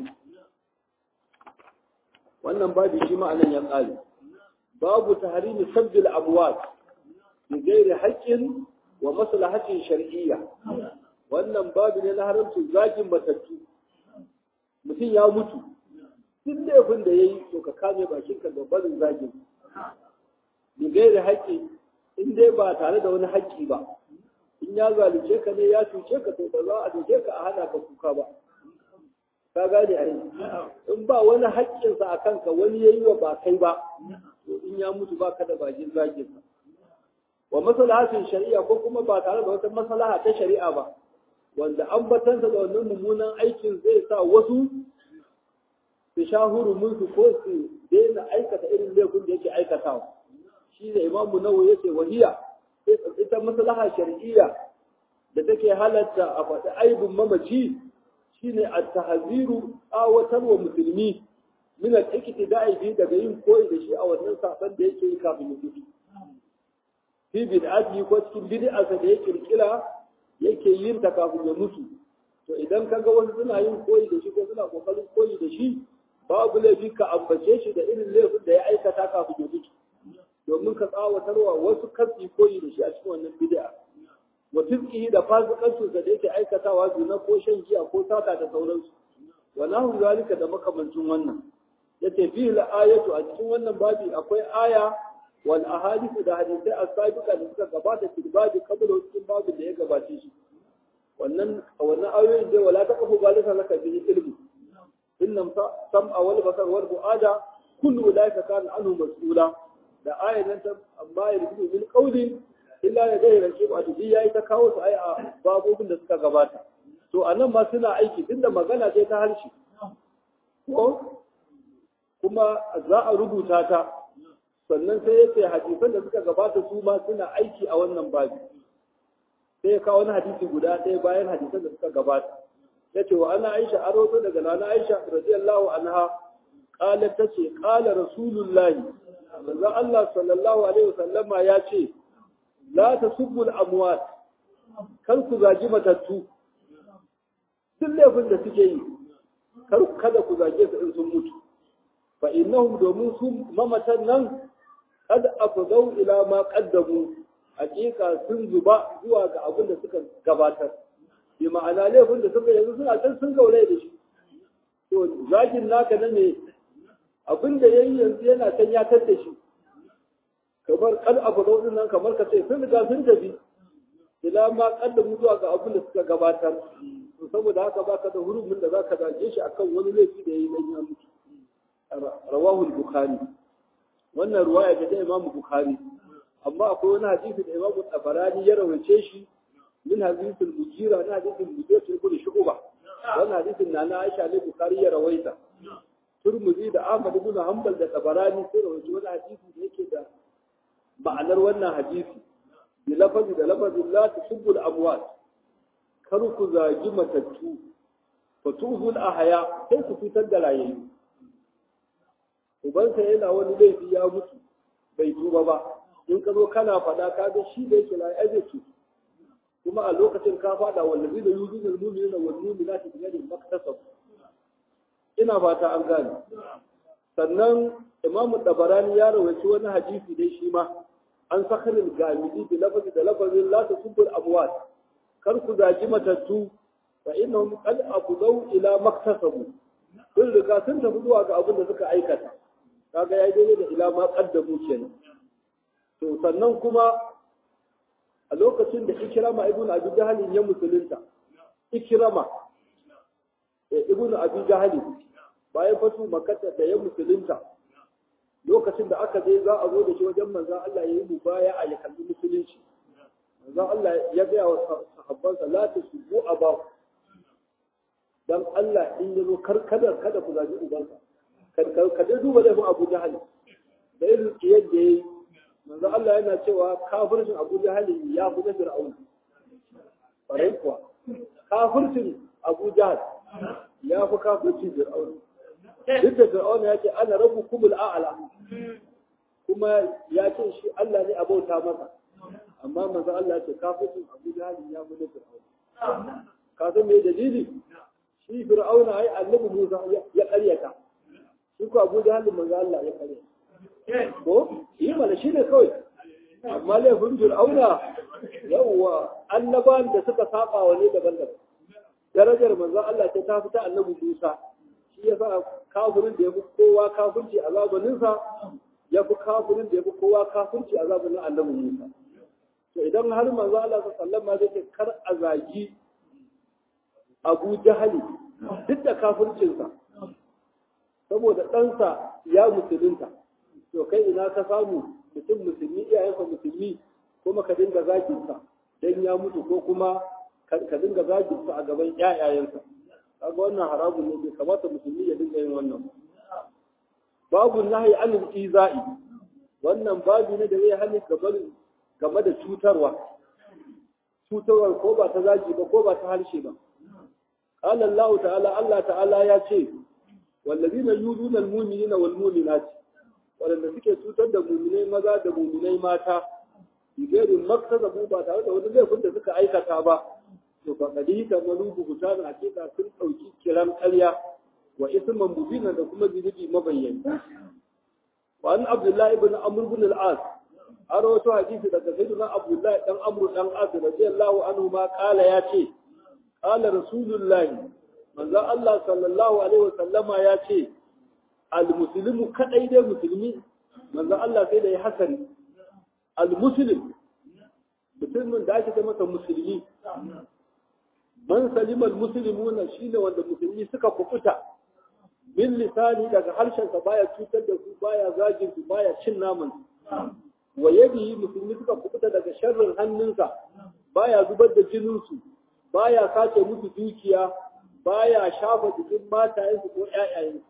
Speaker 1: wannan babu shi ma'anan ya kare babu tahrimi sabbil abwat بغير حق ومصلحة شرعية wannan babu ne na haramcin zagin matattu mutum ya mutu duk laifin da ya yi to ka kame bakinka ga barin zagin bigai da haƙƙi in dai ba tare da wani haƙƙi ba in ya zalunce ka ne ya cuce ka to ba za a doke ka a hana ka kuka ba ka gane a in ba wani haƙƙinsa a kanka wani ya yi wa ba kai ba to in in ya mutu ba ka da bakin zagin sa wa maslahatin shari'a ko kuma ba tare da wata maslaha ta shari'a ba wanda ambatansa da wannan mummunan aikin zai sa wasu su sha hurumin su ko su daina aikata irin laifin da yake aikatawa shi ne imamu nawawi yace wahiya sai ita maslaha shar'iyya da take halatta a faɗi aibin mamaci shine at-tahziru awatar wa musulmi min al-iqtida'i bi daga yin koyi da shi a wannan saban da yake yi kafin ya mutu fi bid'ati ko cikin bid'a da yake kirkira yake yin ta kafin ya mutu to idan kaga wasu suna yin koyi da shi ko suna kokarin koyi da shi babu laifi ka ambace shi da irin laifin da ya aikata kafin ya mutu domin ka tsawatarwa wasu kasi koyi da shi a cikin wannan bid'a wa fiskihi da fasikancin da yake aikatawa zina ko shan giya ko sata da sauransu wa nahu zalika da makamancin wannan yace fihi al-ayatu a cikin wannan babi akwai aya wal ahadith da hadisai as-sabiqa da suka gabata cikin babi kabula cikin babin da ya gabace shi wannan wannan ayoyin da wala taqfu balika laka bi ilmi innam sam'a wal basar wal fuada kullu ulaika kana anhu mas'ula da ayan nan ta amma yarju bil qawli illa ya dai rake ba to yayi ta kawo su ai a babobin da suka gabata to anan ma suna aiki tunda magana ce ta harshe ko kuma za a rubuta ta sannan sai yace hadisan da suka gabata su ma suna aiki a wannan babi sai ya kawo wani hadisi guda ɗaya bayan hadisan da suka gabata yace wa ana Aisha aroto daga nana Aisha radiyallahu anha qalat tace qala rasulullahi manzo Allah sallallahu alaihi wasallama ya ce la tasubbu al-amwat kar ku zagi matattu duk laifin da suke yi kar kada ku zage su in sun mutu fa innahum domin su mamatan nan kad afdau ila ma qaddamu hakika sun zuba zuwa ga abin da suka gabatar bi ma'ana laifin da suka yanzu suna can sun gaure da shi to zagin naka na ne abin da yayi yanzu yana can ya tar da shi kamar kad afdau din nan kamar ka ce sun riga sun tafi ila ma qaddamu zuwa ga abin da suka gabatar to saboda haka baka da hurumin da zaka zage shi akan wani laifi da yayi dan ya mutu rawahu al-bukhari wannan ruwaya ta Imam Bukhari amma akwai wani hadisi da Imam Tabarani ya rawace shi min hadisi al-Mujira na hadisi al-Mujira ibn Shu'ba wannan hadisin na Aisha ne Bukhari ya rawaita Turmuzi da Ahmad ibn Hanbal da Tabarani sai rawace wani hadisi da yake da ma'anar wannan hadisi bi lafazi da lafazi la tusubbu al-amwat kar ku zagi matattu fa tuzul ahya sai ku fitar da rayayyu ubansa yana wani laifi ya mutu bai tuba ba in ka zo kana faɗa ka ga shi da yake lai aje kuma a lokacin ka faɗa wallazi da yuzul mu'minina wal mu'minati bi yadin maktasab ina fata an gane sannan imamu tabarani ya rawaito wani hadisi dai shi ma an sakhalil gamidi bi lafazi da lafazin la tasubul amwat kar ku zagi matattu fa innahum qad afdau ila maktasabu sun riga sun tafi zuwa ga abin da suka aikata kaga yayi daidai da ila ma qaddamu kenan to sannan kuma a lokacin da Ikrama ibn Abi Jahl ya musulunta Ikrama eh ibn Abi Jahl bayan fatu Makkah da ya musulunta lokacin da aka je za a zo da shi wajen manzon Allah yayi mubaya a yakalli musulunci manzon Allah ya ga wa sahabbansa la tasbu abahu dan Allah in yazo karkadar kada ku zaji ubanka ka dai duba laifin Abu Jahal da irin yadda yayi manzo Allah yana cewa kafircin Abu Jahal ya fi da Fir'aun bare kuwa kafircin Abu Jahal ya fi kafircin Fir'aun duk da Fir'aun ya ce ana rabbukumul a'la kuma ya ce shi Allah ne abauta masa amma manzo Allah ya ce kafircin Abu Jahal ya fi da Fir'aun ka san me dalili shi Fir'auna ai annabi Musa ya ƙaryata shi ko Abu Jahl manzo Allah ya ƙaryata ko yi mala shi ne kawai amma laifin Fir'auna yawa annaban da suka saba wa ne daban-daban darajar manzo Allah ta tafi ta annabi Musa shi yasa kafirin da yafi kowa kafirci a zamanin sa yafi kafirin da yafi kowa kafirci a zamanin annabi Musa to idan har manzo Allah sallallahu alaihi wasallam zai kar a zagi Abu Jahali duk da kafircinsa saboda ɗansa ya musulunta to kai ina ka samu mutum musulmi iyayensa musulmi kuma ka dinga zaginsa dan ya mutu ko kuma ka dinga zaginsa a gaban ƴaƴayensa kaga wannan haramun ne bai kamata musulmi ya dinga yin wannan babu nahyi anil iza'i wannan babu ne da zai hali gaban game da cutarwa cutarwar ko ba ta zagi ba ko ba ta harshe ba qala Allah ta'ala Allah ta'ala ya ce wallazina yuzuna almu'minina walmu'minat wanda suke cutar da mu'minai maza da mu'minai mata bigari maktasabu ba tare da wani laifin da suka aikata ba to fa kadika malubu hutana hakika sun dauki kiran ƙarya wa isman mubina da kuma zinubi mabayyani wa an abdullahi ibn amr ibn al-as an rawaito hadisi daga sayyidina abdullahi dan amr dan as radiyallahu anhu ma kala ya ce qala rasulullahi manzo Allah sallallahu alaihi wa sallama ya ce al-muslimu kadai dai musulmi manzo Allah sai da ya hasari al-muslim mutumin da ake masa musulmi man salima al-muslimuna shine wanda musulmi suka kufuta min lisani daga harshensa baya cutar da su baya zagin su baya cin naman wa yadihi musulmi suka kufuta daga sharrin hannunsa baya zubar da jinin su baya sace musu dukiya baya shafa jikin matayensu ko ƴaƴayensu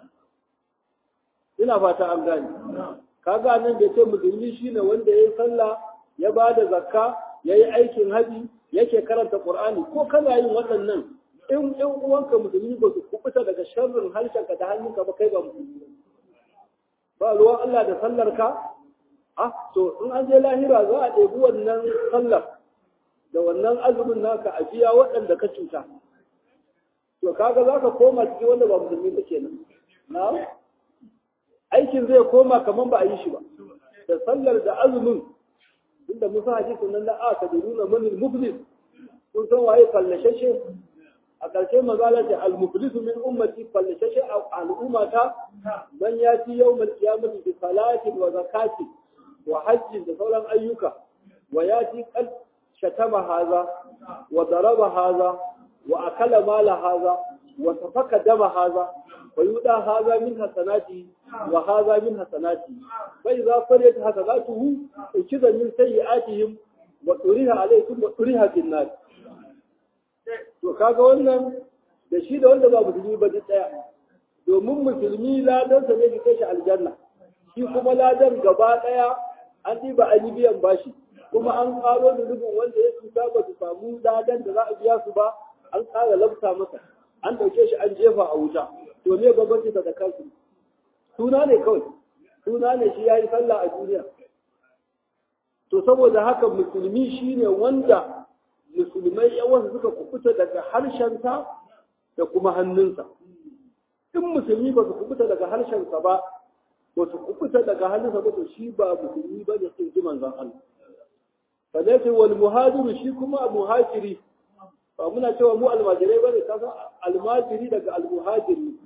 Speaker 1: ina fata an gane kaga nan da ce musulmi shine wanda yayi sallah ya bada zakka yayi aikin haji yake karanta qur'ani ko kana yin waɗannan in ɗan uwanka musulmi ba su kubuta daga sharrin harshenka da hannunka ba kai ba musulmi ba ruwan Allah da sallarka ah to in an je lahira za a ɗebi wannan sallar da wannan azumin naka a biya waɗanda ka cuta to kaga za ka koma cikin wanda ba musulmi ba kenan na aikin zai koma kaman ba a yi shi ba da sallar da azumin inda musa hadisin nan na aka da nuna manil muflis kun san waye fallashashe a ƙarshe magana da al-muflisu min ummati fallashashe al'ummata man yati yawmal qiyamati bi salatin wa zakatin wa hajjin da sauran ayyuka wa yati qad shatama haza wa daraba haza wa akala mala haza wa safaka dama haza wa yuda haza min hasanati wa haza min hasanati fa idza fariyat hasanatuhu ukiza min sayyi'atihim wa turiha alaykum wa turiha bin nas to kaga wannan da shi da wanda ba musulmi ba duk daya domin musulmi ladan sa ne kai shi aljanna shi kuma ladan gaba daya an diba an yi biyan bashi kuma an karo da rubun wanda ya cuta ba su samu ladan da za a biya su ba an kara labta masa an dauke shi an jefa a wuta to me babbanci da kansu suna ne kawai suna ne shi yayi sallah a duniya to saboda haka musulmi shine wanda musulmai yawan suka kubuta daga harshensa da kuma hannunsa in musulmi ba su kubuta daga harshensa ba ba su kubuta daga hannunsa ba to shi ba musulmi ba da sun ji manzon Allah fadai wal muhajiru shi kuma muhajiri ba muna cewa mu almajirai bane ka san almajiri daga almuhajiri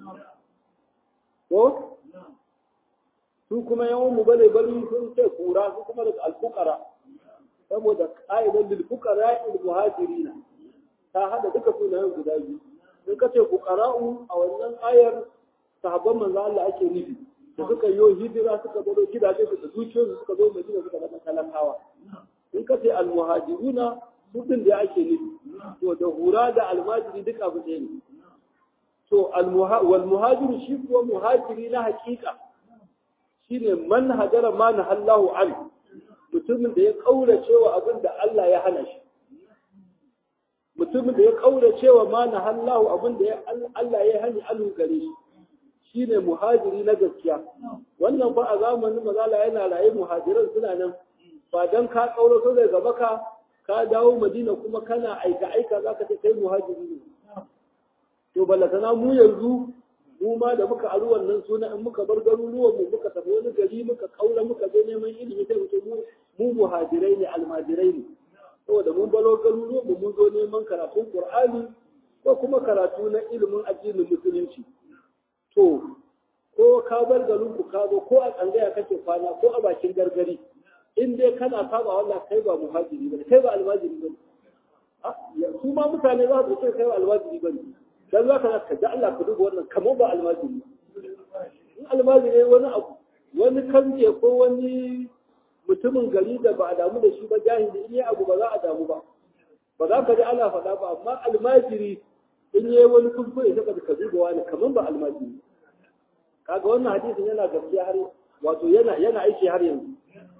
Speaker 1: ko su kuma yawan mu bale bali sun ce kura su kuma daga alfuqara saboda qa'idan lil fuqara al muhajirina ta hada duka sunayen guda biyu in ka ce fuqara'u a wannan ayar sahabban manzo Allah ake nufi da suka yi hijira suka baro gidaje su da zuciyoyi suka zo Madina suka zama talakawa in ka ce al muhajiruna mutum da ake nufi to da hura da almajiri duk abu ɗaya ne to wal muhajiru shi kuwa muhajiri na hakika shine man hajara ma nahallahu an mutumin da ya kaurace wa abin da Allah ya hana shi mutumin da ya kaurace wa ma nahallahu abin da Allah ya hani alu gare shi shine muhajiri na gaskiya wannan fa a zamanin mazala yana raye muhajiran suna nan ba dan ka kaurace daga baka ka dawo Madina kuma kana aika aika zaka ce kai muhajiri ne to ballatana mu yanzu mu ma da muka aru wannan suna in muka bar garuruwan mu muka tafi wani gari muka kaura muka je neman ilimi sai muke mu mu muhajirai ne almajirai ne saboda mun balo garuruwan mu mun zo neman karatun Qur'ani ko kuma karatu na ilimin addinin musulunci to ko ka bar garin ku ka zo ko a tsangaya kake kwana ko a bakin gargari in dai kana saba wannan kai ba muhajiri bane kai ba almajiri bane ah su ma mutane za su ce kai ba almajiri bane dan za ka ka ji Allah ka duba wannan kamar ba almajiri in almajiri wani abu wani kanje ko wani mutumin gari da ba a damu da shi ba jahili in yi abu ba za a damu ba ba za ka ji ana faɗa ba amma almajiri in yi wani kuskure ta ka duba wani kamar ba almajiri kaga wannan hadisin yana gaskiya har wato yana yana aiki har yanzu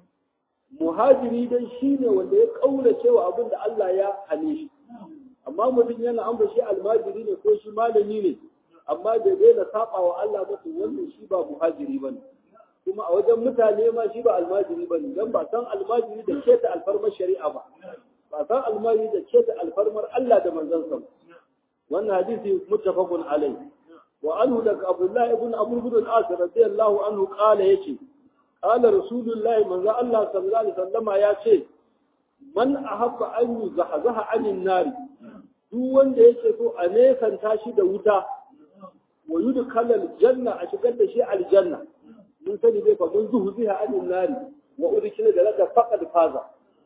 Speaker 1: muhajiri dai shine wanda ya kaura cewa abin da Allah ya hane shi amma mutum yana an shi almajiri ne ko shi malami ne amma bai daina saba wa Allah ba to wannan shi ba muhajiri bane kuma a wajen mutane ma shi ba almajiri bane dan ba san almajiri da ke ta alfarmar shari'a ba ba san almajiri da ke ta alfarmar Allah da manzon sa wannan hadisi muttafaqun alai wa anhu daga Abdullah ibn Amr ibn al-As radiyallahu anhu qala yace qala rasulullahi manzo Allah sallallahu alaihi wasallama yace man ahabba an yuzahzaha anin nari duk wanda yake so a nesanta shi da wuta wa yudkhala aljanna a shigar da shi aljanna mun sani dai fa mun zuhziha anin nari wa udkila da laka faqad faza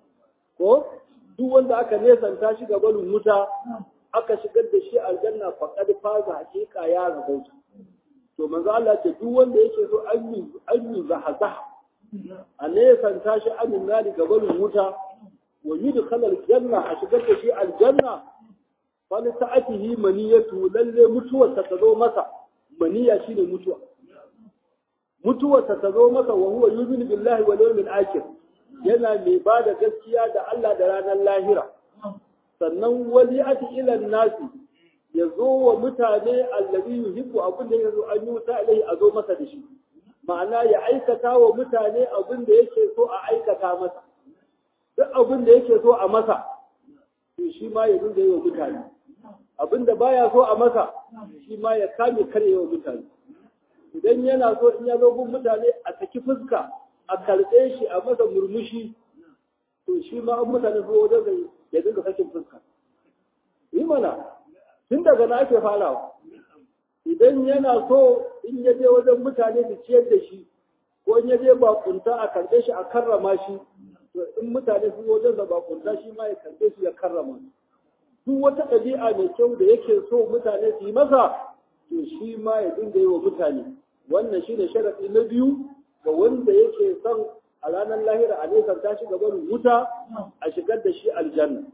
Speaker 1: ko duk wanda aka nesanta shi ga barin wuta aka shigar da shi aljanna faqad faza hakika ya rabauta to manzo Allah ce duk wanda yake so an yi an yi zahzah a nesanta shi anin nari ga barin wuta wa yudkhala aljanna a shigar da shi aljanna wani ta'atihi maniyatu lalle mutuwarsa ta zo masa maniya shine mutuwa mutuwarsa ta zo masa wa huwa yu'minu billahi wal yawmil akhir yana mai bada gaskiya da Allah da ranar lahira sannan wali'ati ila nasi yazo wa mutane allazi yuhibbu abin da yazo an yuta alai a zo masa da shi ma'ana ya aikata wa mutane abin da yake so a aikata masa duk abin da yake so a masa to shi ma ya dinga yi wa mutane abinda baya so a masa shi ma ya kame kare wa mutane idan yana so in ya zo gun mutane a saki fuska a karɓe shi a masa murmushi to shi ma an mutane so wajen ya dinga sakin fuska yi mana tun daga na ake farawa idan yana so in ya je wajen mutane su ciyar da shi ko in ya je bakunta a karɓe shi a karrama shi to in mutane su wajen da bakunta shi ma ya karɓe shi ya karrama duk wata ɗabi'a mai kyau da yake so mutane su yi masa to shi ma ya dinga yi wa mutane wannan shi ne sharaɗi na biyu ga wanda yake son a ranar lahira a nesan ta shi gaban wuta a shigar da shi aljanna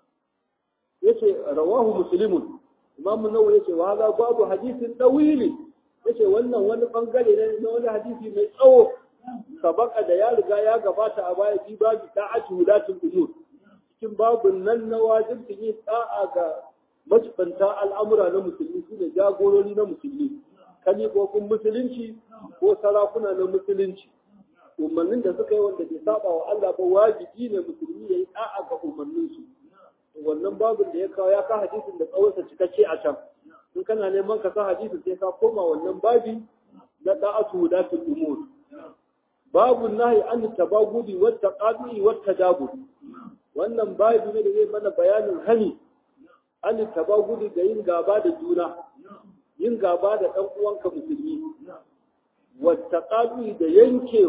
Speaker 1: yace rawahu muslimun imam nawawi yace wa hada babu hadisin dawili yace wannan wani bangare ne na wani hadisi mai tsawo sabaka da ya riga ya gabata a baya bi babu da'atu wulatul umur cikin babun nan na wajibin yin da'a ga majibanta al'amura na musulmi su ne jagorori na musulmi kalifofin musulunci ko sarakuna na musulunci umarnin da suka yi wanda bai saba wa Allah ba wajibi ne musulmi ya yi da'a ga umarninsu wannan babun da ya kawo ya ka hadisin da tsawonsa cikakke a can in kana neman ka sa hadisin sai ka koma wannan babi na da'atu wulatul umur babu nahi an tabagudi wat taqadi wat tadabur wannan babu ne da zai mana bayanin hani an tabagudi da yin gaba da juna yin gaba da dan uwanka musulmi wat taqadi da yanke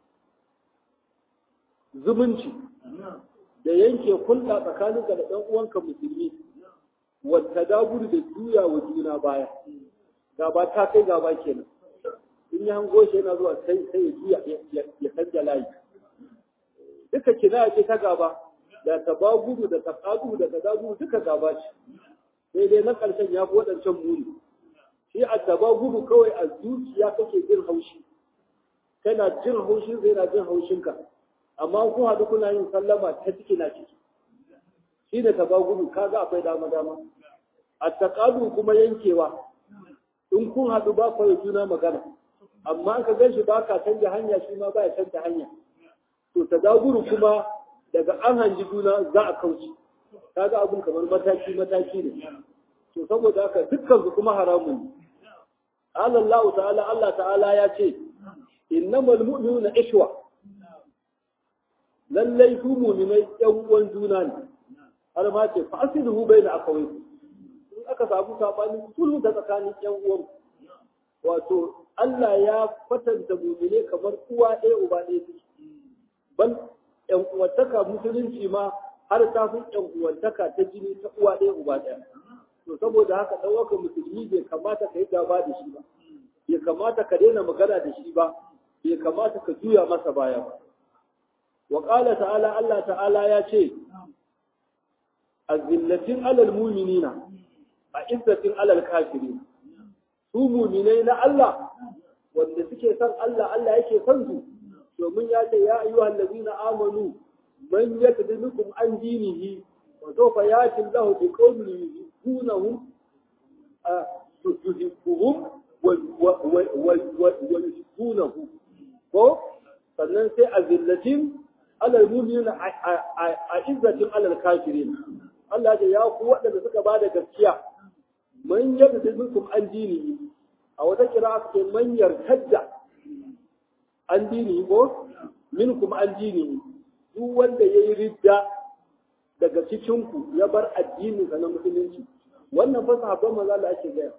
Speaker 1: zumunci da yanke hulɗa tsakaninka da dan uwanka musulmi wat tadabur da juya wa juna baya gaba ta kai gaba kenan in ya hango shi yana zuwa sai sai ya juya ya canja layi duka kina ce ta gaba da tabagudu da taqadu da tadabu duka gaba ce sai dai na karshen ya fi wadancan muni shi a tabagudu kawai a zuciya kake jin haushi kana jin haushi zai na jin haushinka amma ku haɗu kuna yin sallama ta ciki na ciki shi da tabagudu kaga akwai dama dama a taqadu kuma yankewa in kun haɗu ba ku juna magana amma ka gan shi ba ka canja hanya shi ma ba ya canja hanya to tadaburu kuma daga an hanji juna za a kauce kaga abun kamar mataki mataki ne to saboda haka dukkan su kuma haramun ne Allah ta'ala Allah ta'ala ya ce innamal mu'minuna ishwa lallai su mu'minai yan uwan juna ne har ma ce fa aslihu baina akawai in aka samu sabani sulhu ta tsakanin yan uwan wato Allah ya kwatanta mu'mine kamar uwa ɗaya uba ɗaya suke bal ƴan uwantaka musulunci ma har ta fi ƴan uwantaka ta jini ta uwa ɗaya uba ɗaya to saboda haka dan waka musulmi bai kamata ka yi gaba da shi ba bai kamata ka daina magana da shi ba bai kamata ka juya masa baya ba wa qala ta'ala Allah ta'ala ya ce azillatin alal mu'minina a izzatin alal kafirin su mu'minai na Allah wanda suke son Allah Allah yake son su domin ya ce ya ayyuhal ladina amanu man yakdinukum an dinihi wa sawfa yati Allahu bi qawmin yuhibbunahum yuhibbuhum wa yuhibbunahu ko sannan sai azillatin alal mu'minina a izzatin alal kafirin Allah ya ya ku waɗanda suka bada gaskiya man yakdinukum an dinihi a wata kira ce man yartadda an dini ko minkum an dini duk wanda yayi ridda daga cikin ku ya bar addinin sa na musulunci wannan fa sahabban manzo Allah ake gaya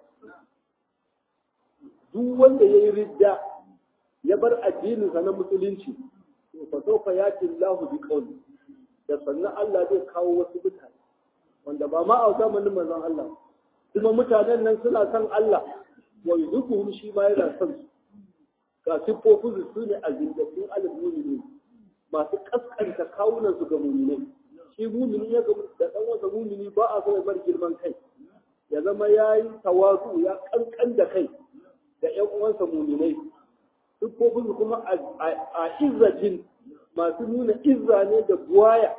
Speaker 1: duk wanda yayi ridda ya bar addinin sa na musulunci to fa sawfa yati Allahu bi qawli da sannan Allah zai kawo wasu mutane wanda ba ma a zamanin manzon Allah kuma mutanen nan suna son Allah wa yuzukuhum shi ma yana son su ga siffofin su ne a zindatin al-mu'minin masu kaskanta kawunan su ga mu'minai shi mu'mini ya ga da dan wasa mu'mini ba a so ya bar girman kai ya zama yayi tawazu ya kankan da kai da ƴan uwansa mu'minai siffofin kuma a izzatin masu nuna izza ne da buwaya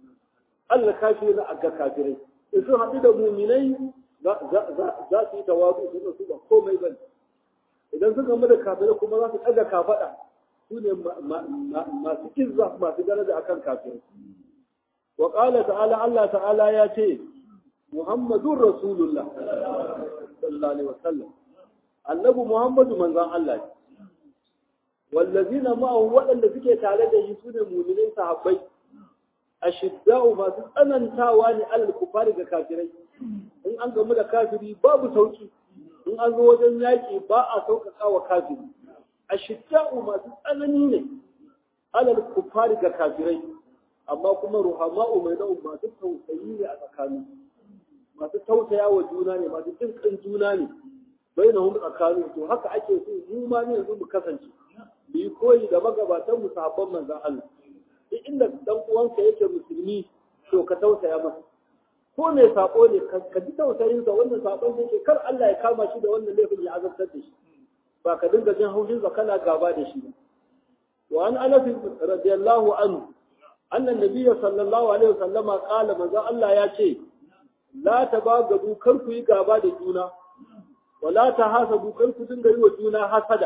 Speaker 1: Allah kafi na aga kafirai in sun haɗu da mu'minai za su yi tawazu su su ba komai bane idan suka mu da kafirai kuma za su ɗaga kafaɗa su ne masu izza masu daraja akan kafirai wa qala ta'ala Allah ta'ala ya ce Muhammadur Rasulullah sallallahu alaihi wasallam annabi Muhammadu manzon Allah ne wallazina ma'ahu waɗanda suke tare da shi su ne mu'minai sahabbai ashidda'u masu tsanantawa ne alal kufari ga kafirai in an gamu da kafiri babu sauki in an zo wajen yaƙi ba a sauƙaƙa wa kafiri ashidda'u masu tsanani ne alal kufari ga kafirai amma kuma ruhama'u mai na'u masu tausayi ne a tsakanin masu tausaya wa juna ne masu jin kan juna ne bainahum tsakanin to haka ake so mu ma ne yanzu mu kasance mu yi koyi da magabatan mu sahabban manzon Allah duk inda dan uwanka yake musulmi to ka tausaya masa ko mai sako ne ka ji tausayin sa wannan sakon yake kar Allah ya kama shi da wannan laifin ya azabtar da shi ba ka dinga jin haushin sa kana gaba da shi wa an Anas radiyallahu anhu anna nabiyyu sallallahu alaihi wasallam qala manzo Allah ya ce la tabagadu kar ku yi gaba da juna wala tahasabu kar ku dinga yi wa juna hasada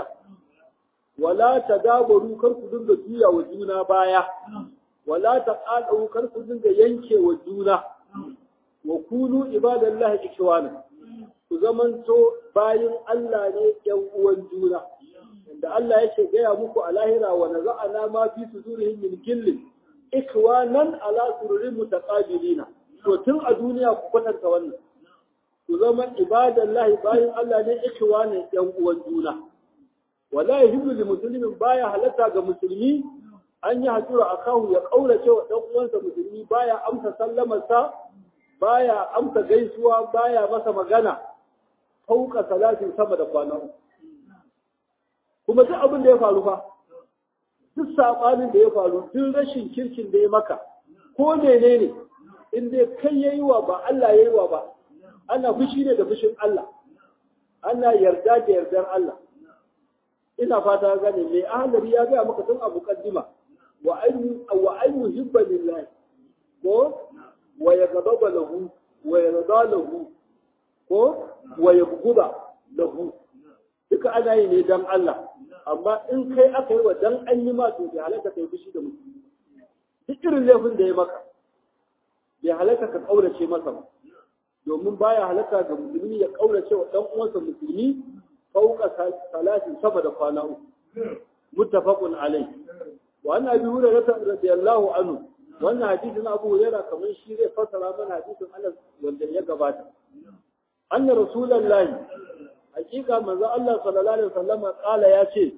Speaker 1: wala tadabaru kar ku dinga juya wa juna baya wala taqadu kar ku dinga yanke wa juna wa kunu ibadallahi ikwana ku zamanto bayin Allah ne yan uwan juna inda Allah yake gaya muku a lahira wa naza'ana ma fi sudurihim min gillin ikwanan ala sururin mutaqabilina to tun a duniya ku kwatanta wannan ku zama ibadallahi bayin Allah ne ikwanan yan uwan juna wala yahillu lil muslimin baya halatta ga musulmi an yi hakura akahu ya kaurace wa dan uwansa musulmi baya amsa sallamarsa baya amsa gaisuwa baya masa magana fauka salatin sama da kwana kuma duk abin da ya faru fa duk sabanin da ya faru duk rashin kirkin da ya maka ko menene in dai kai yayi wa ba Allah yayi wa ba ana fushi ne da fushin Allah ana yarda da yardar Allah ina fata gane mai ahlari ya ga maka tun abu kaddima wa ayyu wa ayyu hibba lillahi ko wa yaghdabu lahu wa yarda lahu ko wa yabghuda lahu duka ana yi ne dan Allah amma in kai aka yi wa dan an yi ma to bai halaka kai fushi da mutum duk irin laifin da ya maka bai halaka ka kaurace masa ba domin baya halaka ga musulmi ya kaurace wa dan uwansa musulmi fauka salatin sama da kwana uku muttafaqun alayhi wa an abi hurairah radiyallahu anhu wannan hadisin Abu Hurairah kamar shi zai fassara mana hadisin Anas wanda ya gabata anna rasulullahi hakika manzo Allah sallallahu alaihi wasallam kala ya ce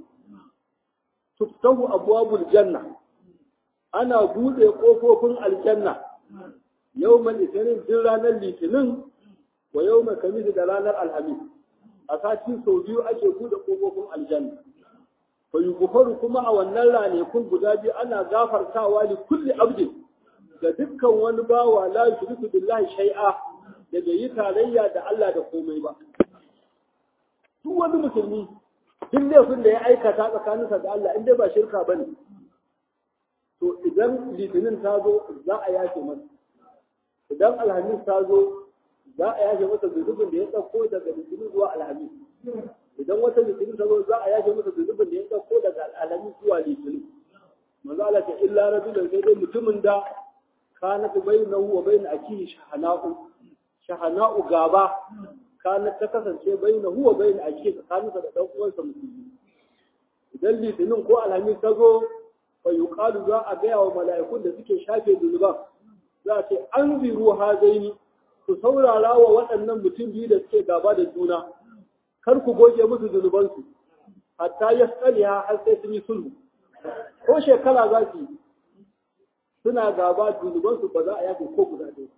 Speaker 1: tuftahu abwabul janna ana bude kofofin aljanna yawmal ithnin din ranar litinin wa yawmal khamis da ranar alhamis a sati sau biyu ake bude kofofin aljanna fa yughfaru kuma a wannan ranakun guda biyu ana gafartawa li kulli abdin ga dukkan wani bawa la yushriku billahi shay'a da bai yi tarayya da Allah da komai ba duk wani musulmi duk laifin da ya aikata tsakaninsa da Allah in dai ba shirka bane to idan litinin ta zo za a yafe masa idan alhamis ta zo za a yafe masa zunubin da ya ɗauko daga litinin zuwa alhamis idan wata litinin ta zo za a yafe masa zunubin da ya ɗauko daga alhamis zuwa litinin manzo Allah ta illa rajulan sai dai mutumin da kana bainahu wa bain akihi shahana'u shahana'u gaba kana ta kasance bainahu wa bain akihi tsakaninsa da dan uwansa musulmi idan litinin ko alhamis ta zo fa yuqalu za a gaya wa mala'ikun da suke shafe zunuban za a ce an ziru hazaini ku saurara wa waɗannan mutum biyu da suke gaba da juna kar ku goge musu zunubansu hatta ya tsaliya har sai sun yi sulhu ko shekara za su yi suna gaba zunubansu ba za a yafe ko guda ɗaya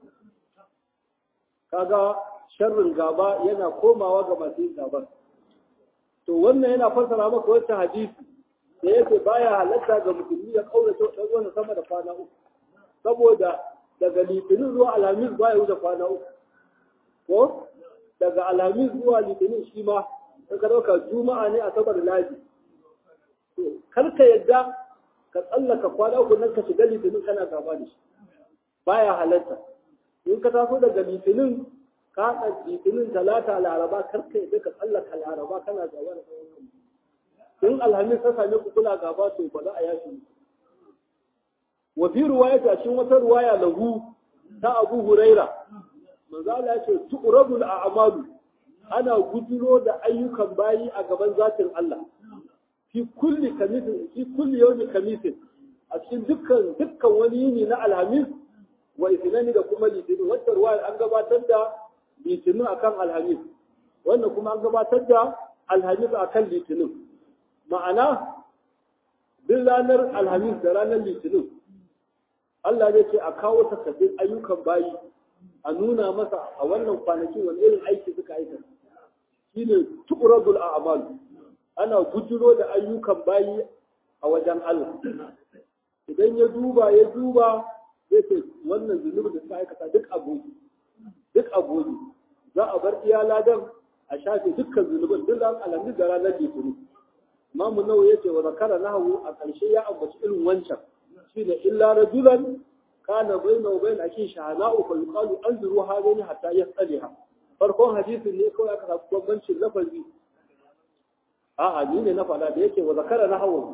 Speaker 1: kaga sharrin gaba yana komawa ga masu yin gaba to wannan yana fassara maka wata hadisi da yake baya halatta ga musulmi ya kaurace dan uwansa sama da kwana uku saboda daga litinin zuwa alhamis baya wuce kwana uku ko daga alhamis zuwa litinin shi ma ka dauka juma'a ne asabar ladi to kar ka yadda ka tsallaka kwana uku nan ka shiga litinin kana gaba da shi baya halatta in ka taso daga litinin ka haɗa litinin talata laraba kar ka yadda ka tsallaka laraba kana gaba da kawai in alhamis ta same ku kula gaba to ba za a yashi wa fi ruwayati a cikin wata ruwaya lahu ta Abu Huraira manzo Allah yace tu'radul a'malu ana guduro da ayyukan bayi a gaban zatin Allah fi kulli kamisin fi kulli yawmi kamisin a cikin dukkan dukkan wani yini na alhamis wa ithnani da kuma litinin wata ruwaya an gabatar da litinin akan alhamis wannan kuma an gabatar da alhamis akan litinin ma'ana duk ranar alhamis da ranar litinin Allah zai ce a kawo takardun ayyukan bayi a nuna masa a wannan kwanaki wani irin aiki suka aika shine tuqradul a'mal ana gujiro da ayyukan bayi a wajen Allah idan ya duba ya duba zai ce wannan zunubi da suka aikata duk aboki duk aboki za a bar iya ladan a shafe dukkan zunubin duk ran alhamis da ranar litinin Imamu Nawawi yace wa zakara nahu a ƙarshe ya ambaci irin wancan shine illa rajulan kana bainahu bain aki shahana'u fa yuqalu anziru hadaini hatta yasaliha farkon hadisin ne kawai aka samu bambancin lafazi a'a ni ne na faɗa da yake wa zakara nahu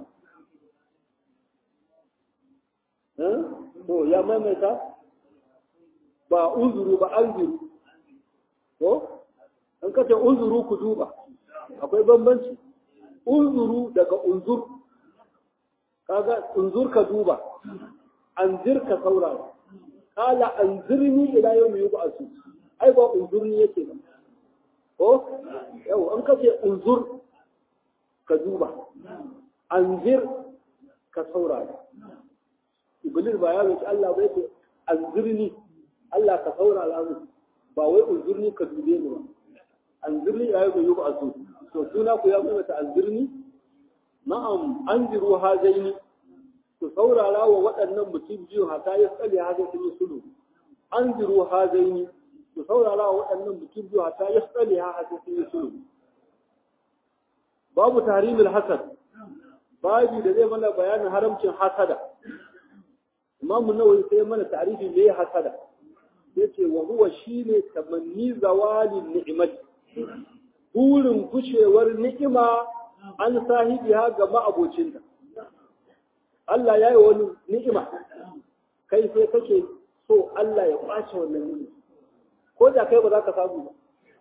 Speaker 1: eh to ya maimaita ba unzuru ba anziru ko an kace unzuru ku duba akwai bambanci unzuru daga unzur kaga unzur ka duba anzir ka saurara kala anzirni ila yawmi yub'asu ai ba unzurni yake ba ko yau an kace unzur ka duba anzir ka saurara iblis ba ya roki Allah ba yake anzirni Allah ka saurara mu ba wai unzurni ka dube ni ba anzirni ila yawmi yub'asu to suna ku ya kuma ta'azzirni na'am anziru hazaini ku saurara wa waɗannan mutum biyu hata ya tsale haza sun yi sulu anziru hazaini ku saurara wa waɗannan mutum biyu hata ya tsale haza sun yi sulu babu tahrimul hasad babu da zai mana bayanin haramcin hasada imamu nawawi sai mana ta'rifi me hasada yace wa huwa shine tamanni zawalin ni'mati burin kucewar ni'ima an sahibiha ga ma'abocinta. Allah ya yi wani ni'ima, kai sai kake so Allah ya ƙwace wannan ni'ima. Ko da kai ba za ka samu ba.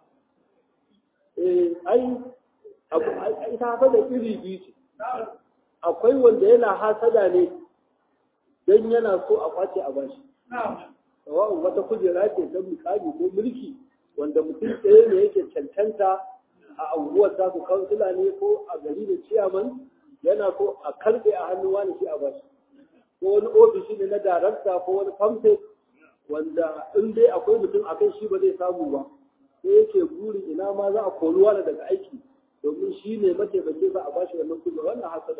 Speaker 1: Eh, ai, ita hasada iri biyu ce. Akwai wanda yana hasada ne don yana so a ƙwace a bashi. Sawa'un wata kujera ce ta mukami ko mulki wanda mutum ɗaya ne yake cancanta a anguwar ta ku kansila ne ko a gari da ciyaman yana so a karbe a hannun wani shi a bashi ko wani ofishi ne na darakta ko wani famfe wanda in dai akwai mutum a kai shi ba zai samu ba sai yake buri ina ma za a kori wani daga aiki domin shi ne mataimake za a bashi wannan kujera wannan hasada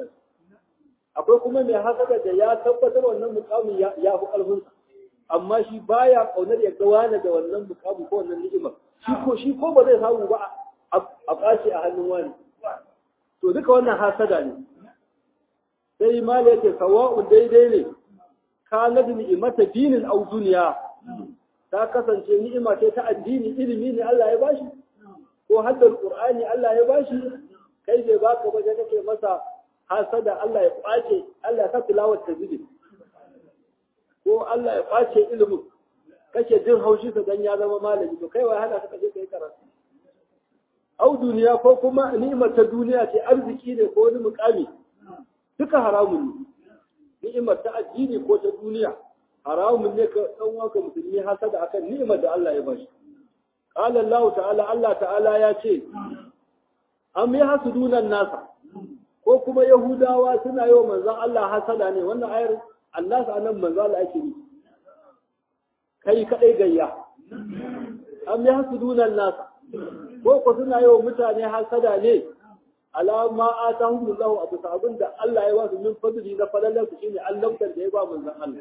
Speaker 1: akwai kuma mai hasada da ya tabbatar wannan mukamin ya ya fi ƙarfinsa amma shi baya ƙaunar ya ga wani da wannan mukamin ko wannan ni'imar shi ko shi ko ba zai samu ba a ɓaci a hannun wani to duka wannan hasada ne sai mala yake sawa'un daidai ne ka nadi ni'imata dinin au duniya ta kasance ni'ima ce ta addini ilimi ne Allah ya bashi ko haddar qur'ani Allah ya bashi kai bai baka ba kake masa hasada Allah ya ɓace Allah ya sa tilawar ta zube ko Allah ya ɓace ilimin kake jin haushi sa dan ya zama malami to kai wai hana ka kaje kai karatu au duniya ko kuma ni'imar ta duniya ce arziki ne ko wani mukami duka haramun ne ni'imar ta addini ko ta duniya haramun ne ka dan waka musulmi hasada akan ni'imar da Allah ya bashi qala Allah ta'ala Allah ta'ala ya ce am yahsuduna nasa ko kuma yahudawa suna yi wa manzon Allah hasada ne wannan ayar Allah anan manzon Allah yake yi kai kadai gayya am yahsuduna nasa ko ko suna yi wa mutane hasada ne alama atahum Allah abu sabun da Allah ya wasu min fadli na fadalar su shine annabtar da ya ba manzon Allah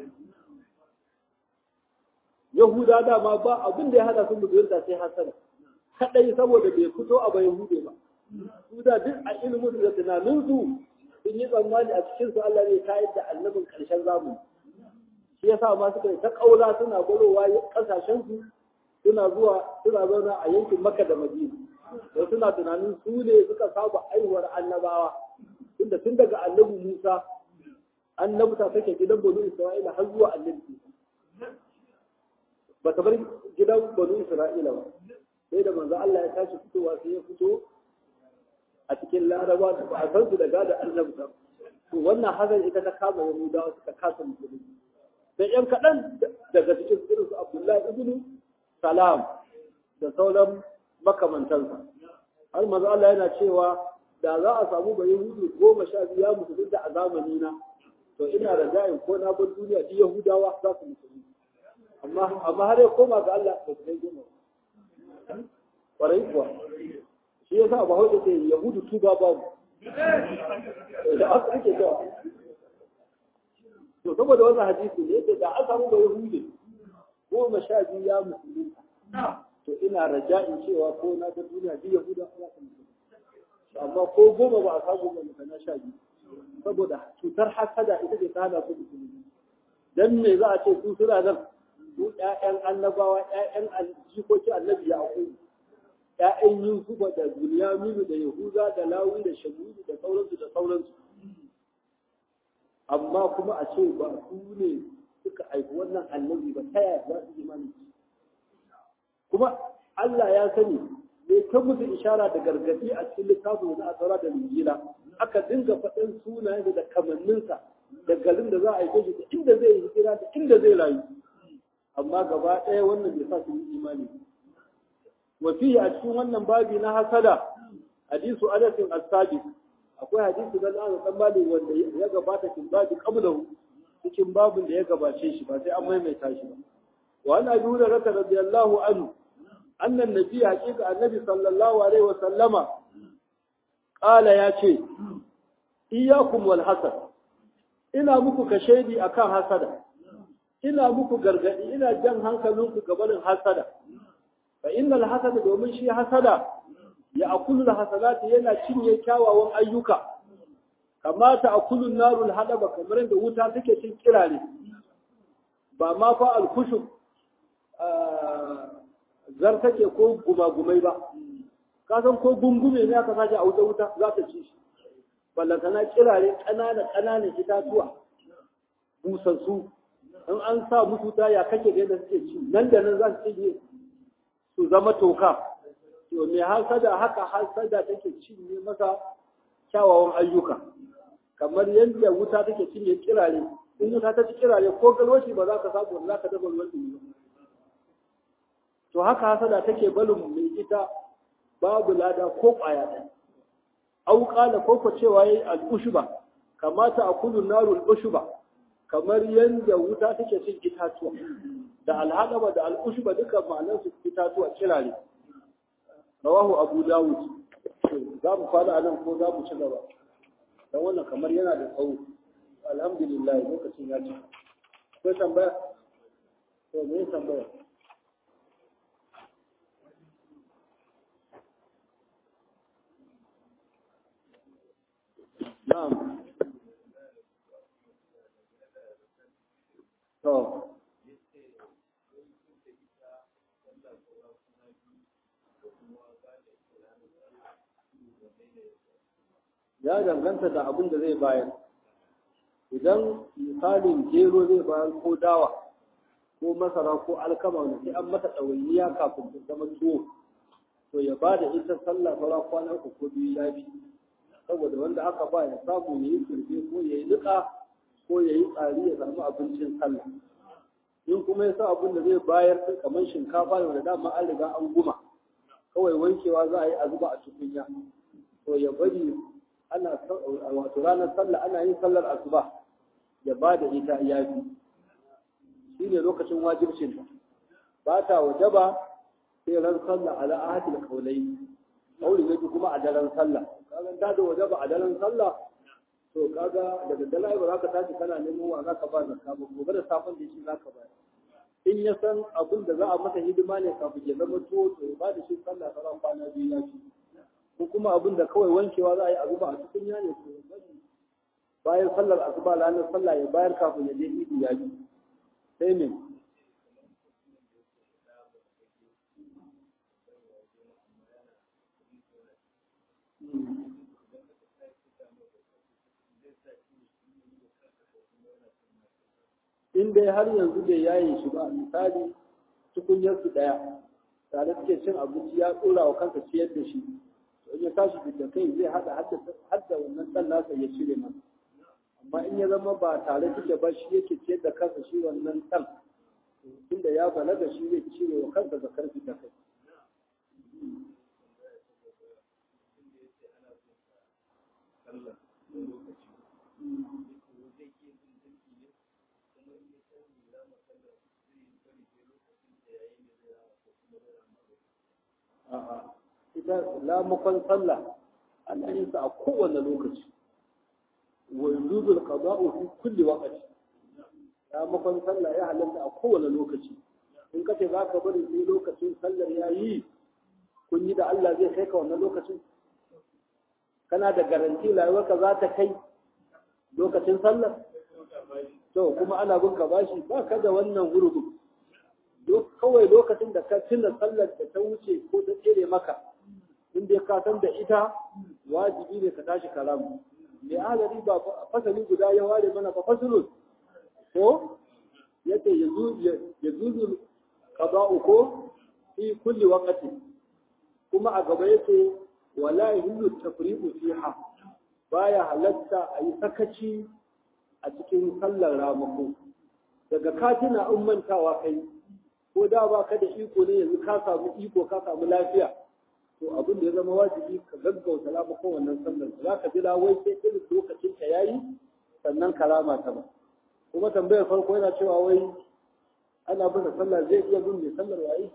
Speaker 1: Yahuda da ma ba abin da ya hada sun bugurta sai hasada kadai saboda bai fito a bayan hude ba su da duk a ilimin da tunanin su sun yi tsammani a cikin su Allah ne tayar da annabin karshen zamani shi yasa ma suka yi ta kaula suna gorowa kasashen su suna zuwa suna zauna a yankin Makka da Madina da suna tunanin su ne suka saba aiwar annabawa tunda tun daga annabi Musa annabta take gidan Banu Isra'ila har zuwa annabi ba ta bar gidan Banu Isra'ila ba sai da manzo Allah ya tashi fitowa sai ya fito a cikin Laraba da ba a san su daga da annabta to wannan hazan ita ta kama Yahudawa suka kasa musulmi sai yan kaɗan daga cikin irin su Abdullahi ibn Salam da sauran makamantansa har manzo Allah yana cewa da za a samu bai Yahudu goma sha biyu ya musulmi da a zamani na to ina da ja'in ko na bar duniya duk Yahudawa za su musulmi amma amma har ya koma ga Allah ba sai goma kwarai kuwa shi yasa ba hausa ce Yahudu tuba babu da aka ake cewa to saboda wannan hadisi ne yake da aka samu bai Yahudu goma sha biyu ya musulmi to ina raja'in cewa ko na ga duniya duk Yahuda za su musulmi amma ko goma ba a samu ba na sha biyu saboda cutar hasada ita ce ta hana su musulmi dan me za a ce su suna nan su ƴaƴan annabawa ƴaƴan jikokin annabi ya akwai ƴaƴan Yusufa da Bunyaminu da Yahuda da Lawi da Shamudu da sauransu da sauransu amma kuma a ce ba su ne suka aiki wannan annabi ba ta yaya za su imani kuma Allah ya sani ne ta musu ishara da gargadi a cikin littafin na Asara da Injila aka dinga faɗin sunayen da kamanninsa da garin da za a aike shi da inda zai yi hijira da inda zai rayu amma gaba ɗaya wannan bai sa su yi imani wa fihi a cikin wannan babi na hasada hadisu adasin as-sabiq akwai hadisi da Allah dan bali wanda ya gabata cikin babi qablahu cikin babin da ya gabace shi ba sai an maimaita shi ba wa ana bi da raka radiyallahu anhu anna an-nabi haqiqa annabi sallallahu alaihi wa sallama qala ya ce iyyakum wal hasad ina muku kashedi akan hasada ina muku gargadi ina jan hankalinku gabanin hasada fa innal hasada domin shi hasada ya akulu hasanati yana cinye kyawawan ayyuka kamata akulun narul hadaba kamar yadda wuta take cin kirare ba ma fa alkushu zar take ko gumagumai ba ka san ko gungume ne aka sace a wuta wuta za ta ci shi ballantana kirare kanana kananan itatuwa busassu in an sa musu ta ya kake ga yadda suke ci nan da nan za su cinye su zama toka to me hasada haka hasada take cinye masa kyawawan ayyuka kamar yadda wuta take cinye kirare in wuta ta ci kirare ko galwashi ba za ka samu za ka dafa ruwan ba to haka hasada take balin mai ita babu lada ko kwaya ɗaya au qala ko ko cewa yayi al-ushba kamata akulu narul ushba kamar yadda wuta take cin itatuwa da alhadaba da al-ushba duka ma'anar su itatuwa kirare rawahu abu dawud za mu fara anan ko za mu ci gaba dan wannan kamar yana da tsawo alhamdulillah lokacin ya ci akwai tambaya to me tambaya na'am to ya danganta da abin da zai bayar idan misalin gero zai bayar ko dawa ko masara ko alkama wanda sai an masa ɗawainiya kafin ta zama tuwo to ya ba da ita sallah fara kwana uku ko biyu ya fi saboda wanda aka ba ya samu ya yi turbe ko ya yi niƙa ko ya yi tsari ya samu abincin sallah in kuma ya sa abin da zai bayar kamar shinkafa da dama an riga an guma kawai wankewa za a yi a zuba a tukunya to ya bari ana wato ranar sallah ana yin sallar asuba ya ba da ita ya fi shi ne lokacin wajibcin ba ta wajaba sai ran sallah ala ahadil kaulai kauli ne kuma a daren sallah kaga da da wajaba a daren sallah to kaga daga dalai ba za ka tashi kana neman wa za ka ba zakka ba gobe da safan da shi za ka ba in ya san abin da za a masa hidima ne kafin ya zama tuwo to ya ba da shi sallah sauran kwana biyu ya fi ko kuma abin da kawai wankewa za a yi a zuba a cikin ya ne to bayan sallar asuba ranar sallah ya bayar kafin ya je idi ya yi sai me in dai har yanzu bai yaye shi ba misali tukunyarsu ɗaya tare suke cin abinci ya tsora wa kansa ciyar da shi to in ya tashi da kai zai hada hadda wannan ɗan nasa ya cire masa amma in ya zama ba tare suke ba shi yake ciyar da kansa shi wannan ɗan tunda ya balaga shi zai cire wa kansa da karfi da kai a'a ita lamakon sallah ana yin sa a kowane lokaci wa yuzul qada'u fi kulli waqti lamakon sallah ya halatta a kowane lokaci in kace za ka bari sai lokacin sallar yayi kun yi da Allah zai kai ka wannan lokacin kana da garanti rayuwarka za ta kai lokacin sallar to kuma ana bin ka bashi ba ka da wannan gurgu kawai lokacin da ka tuna sallar da ta wuce ko ta tsere maka in dai ka san da ita wajibi ne ka tashi kalamu mai adadi ba fasali guda ya ware mana ba fasulun ko yace yazuzu qada'u ko fi kulli waqti kuma a gaba yace wala yahillu tafriqu fiha baya halatta a yi sakaci a cikin sallar ramako daga katina ummantawa kai ko da ba ka da iko ne yanzu ka samu iko ka samu lafiya to abin da ya zama wajibi ka gaggauta ramakon wannan sallar za ka jira wai sai irin lokacin ka yayi sannan kalama ta ba kuma tambayar farko yana cewa wai ana bin sallah zai iya bin mai sallar waye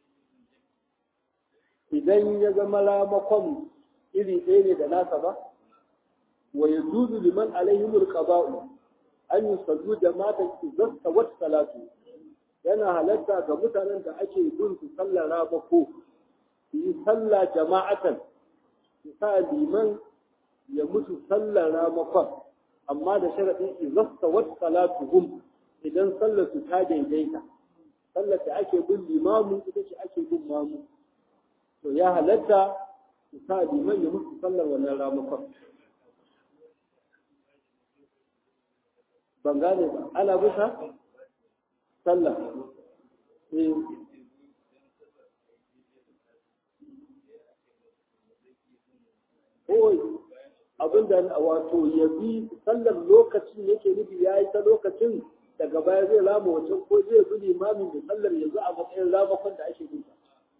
Speaker 1: idan ya zama ramakon iri ɗaya ne da nasa ba wa yajuzu liman alaihimul qada'u an yusallu jama'atan idza tawat salatu yana halatta ga mutanen da ake bin su sallar ramako su yi sallah jama'atan su sa liman ya mutu sallar ramakon amma da sharaɗin idza tawat salatuhum idan sallar su ta daidaita sallar da ake bin limamu ita ce ake bin mamu to ya halatta su sa liman ya mutu sallar wannan ramakon ban gane ba ana bisa sallah eh oi abinda wato ya bi sallar lokacin yake nufi ya yi ta lokacin daga baya zai lama wancan ko zai bi limamin da sallar yanzu a matsayin ramakon da ake nufi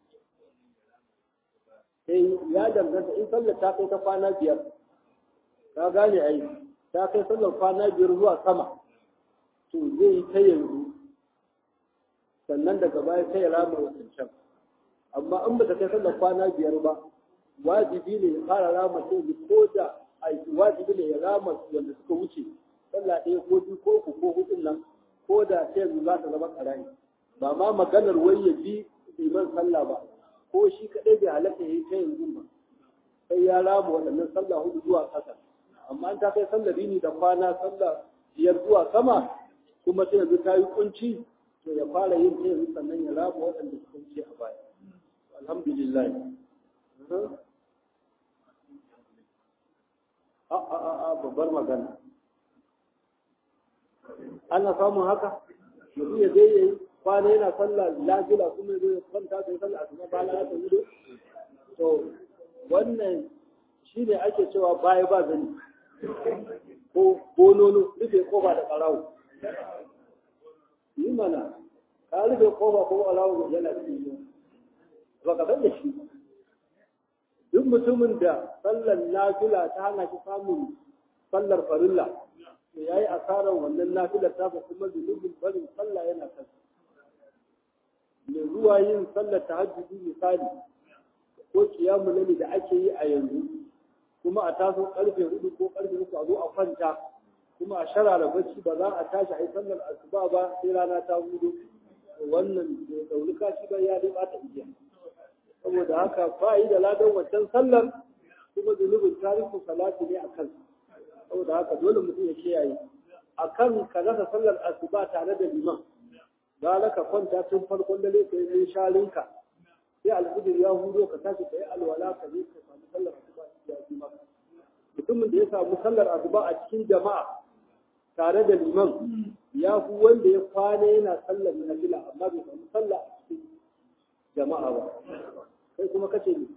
Speaker 1: sai ya danganta in sallar ta kai ta kwana biyar ka gane ai ta kai sallar kwana biyar zuwa sama to zai yi ta yanzu sannan daga baya sai ya rama wancan amma in ba ta kai sallar kwana biyar ba wajibi ne ya fara rama sai ko da aiki wajibi ne ya rama wanda suka wuce sallah ɗaya ko biyu ko uku ko hudun nan ko da ta yanzu za ta zama ƙarami ba ma maganar wai ya bi liman sallah ba ko shi kaɗai bai halatta ya yi ta yanzu ba sai ya rama waɗannan sallah hudu zuwa ƙasa amma an ta kai sallar rini da kwana sallah biyar zuwa sama kuma ta yanzu ta yi kunci to ya fara yin ta yanzu sannan ya rama waɗanda suka wuce a baya alhamdulillah a a a babbar magana ana samun haka mutum ya je yayi kwana yana sallah lafiya kuma zai kwanta sai sallah kuma ba la ta wuce to wannan shine ake cewa baya ba zani ko bonono rufe kofa da karawo yi mana ka rufe kofa ko karawo yana cikin ba ka san da shi duk mutumin da sallar nafila ta hana shi samun sallar farilla to yayi asarar wannan nafilar ta ba kuma zunubin barin sallah yana kan mai zuwa yin sallar tahajjudi misali ko kiyamu laili da ake yi a yanzu kuma a taso karfe hudu ko karfe uku a zo a kwanta kuma a sharara bacci ba za a tashi a yi sallar asuba ba sai rana ta hudu wannan da dauluka shi ba ya dai bata igiya saboda haka ba yi da ladan wancan sallar kuma zunubin tarihin salati ne a kansa saboda haka dole mutum ya kiyaye akan ka rasa sallar asuba tare da liman gara ka kwanta tun farkon dare ka yi sharinka sai alfijir ya hudo ka tashi ka yi alwala ka je ka samu sallar asuba ya fi maka mutumin da ya samu sallar asuba a cikin jama'a tare da liman ya fi wanda ya kwana yana sallar nafila amma bai samu sallah a cikin jama'a ba kai kuma kace ne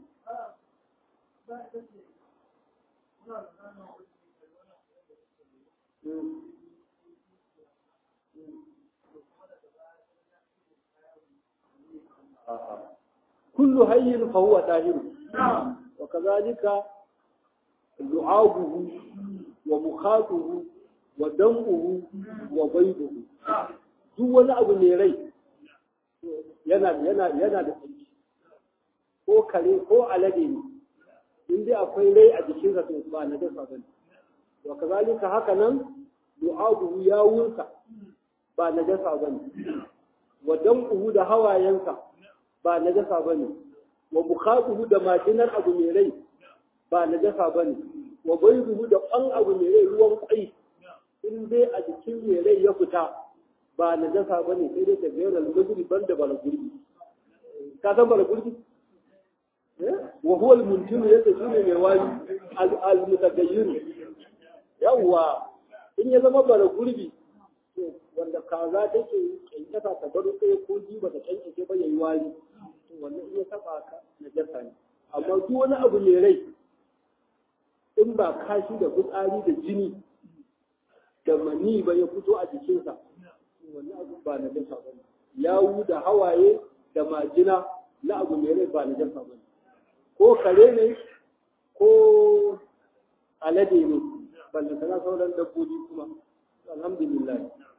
Speaker 1: كل حي فهو طاهر وكذلك لعابه ومخاطه ودمه وبيضه duk wani abu mai rai yana yana yana da tsarki ko kare ko alade ne in dai akwai rai a jikinsa to ba na dasa bane wa kazalika haka nan du'abuhu yawunsa ba na dasa bane wa dam'uhu da hawayensa ba najasa bane wa mukhatuhu da majinar abu mai rai ba najasa bane wa bayduhu da ƙwan abu mai rai ruwan kwai in dai a jikin mai rai ya fita ba najasa bane sai dai ta gaira al-mujri banda bala gurbi ka san bala gurbi wa huwa al-muntimu yake shine mai wani al-mutagayyir yawa in ya zama bala gurbi wanda kaza take kankasa ta baro kai ko jiba ta kankace ba yayi wari to wannan iya saba ka na jasa ne amma duk wani abu ne rai in ba kashi da fitsari da jini da mani ba ya fito a jikinsa wannan abu ba na jasa ba ne yawu da hawaye da majina na abu ne rai ba na jasa ba ne ko kare ne ko alade ne balle kana sauran dabbobi kuma alhamdulillah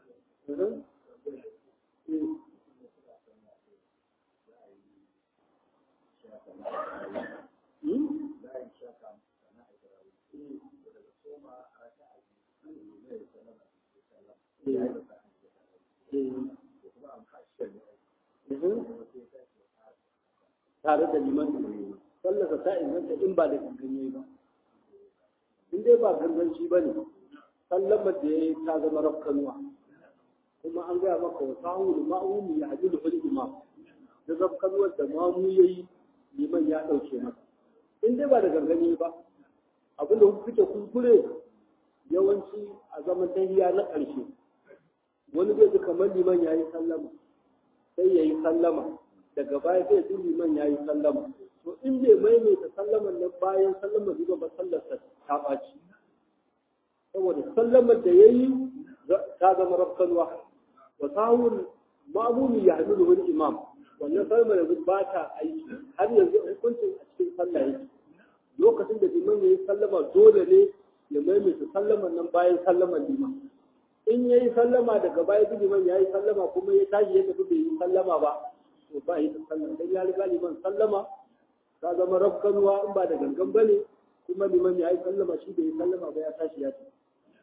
Speaker 1: tare da liman sallasa ta inganta in ba da ganganye ba in dai ba ganganci ba ne sallamar da ya yi ta zama rafkanuwa kuma an gaya maka wa sahun ma'amu ya haɗu da wani imam da rafkanuwar da mamu ya yi liman ya ɗauke maka in dai ba da gangani ba abin da kuke kuskure yawanci a zaman tahiya na ƙarshe wani zai ji kamar liman ya yi sallama sai ya yi sallama daga baya sai ji liman ya yi sallama to in bai maimaita sallaman nan bayan sallamar zuwa ba sallarsa ta ɓaci saboda sallamar da ya yi ta zama rafkanuwa wa sahun ma'amuni ya hannu da wani imam wannan sallamar yanzu ba ta aiki har yanzu hukuncin a cikin sallah yake lokacin da liman ya yi sallama dole ne ya maimaita sallamar nan bayan sallamar liman in ya yi sallama daga baya liman ya yi sallama kuma ya tashi ya tafi bai yi sallama ba to ba yi sallama dan ya riga liman sallama ta zama rafkanuwa in ba da gangan bane kuma liman ya yi sallama shi bai yi sallama ba ya tashi ya tafi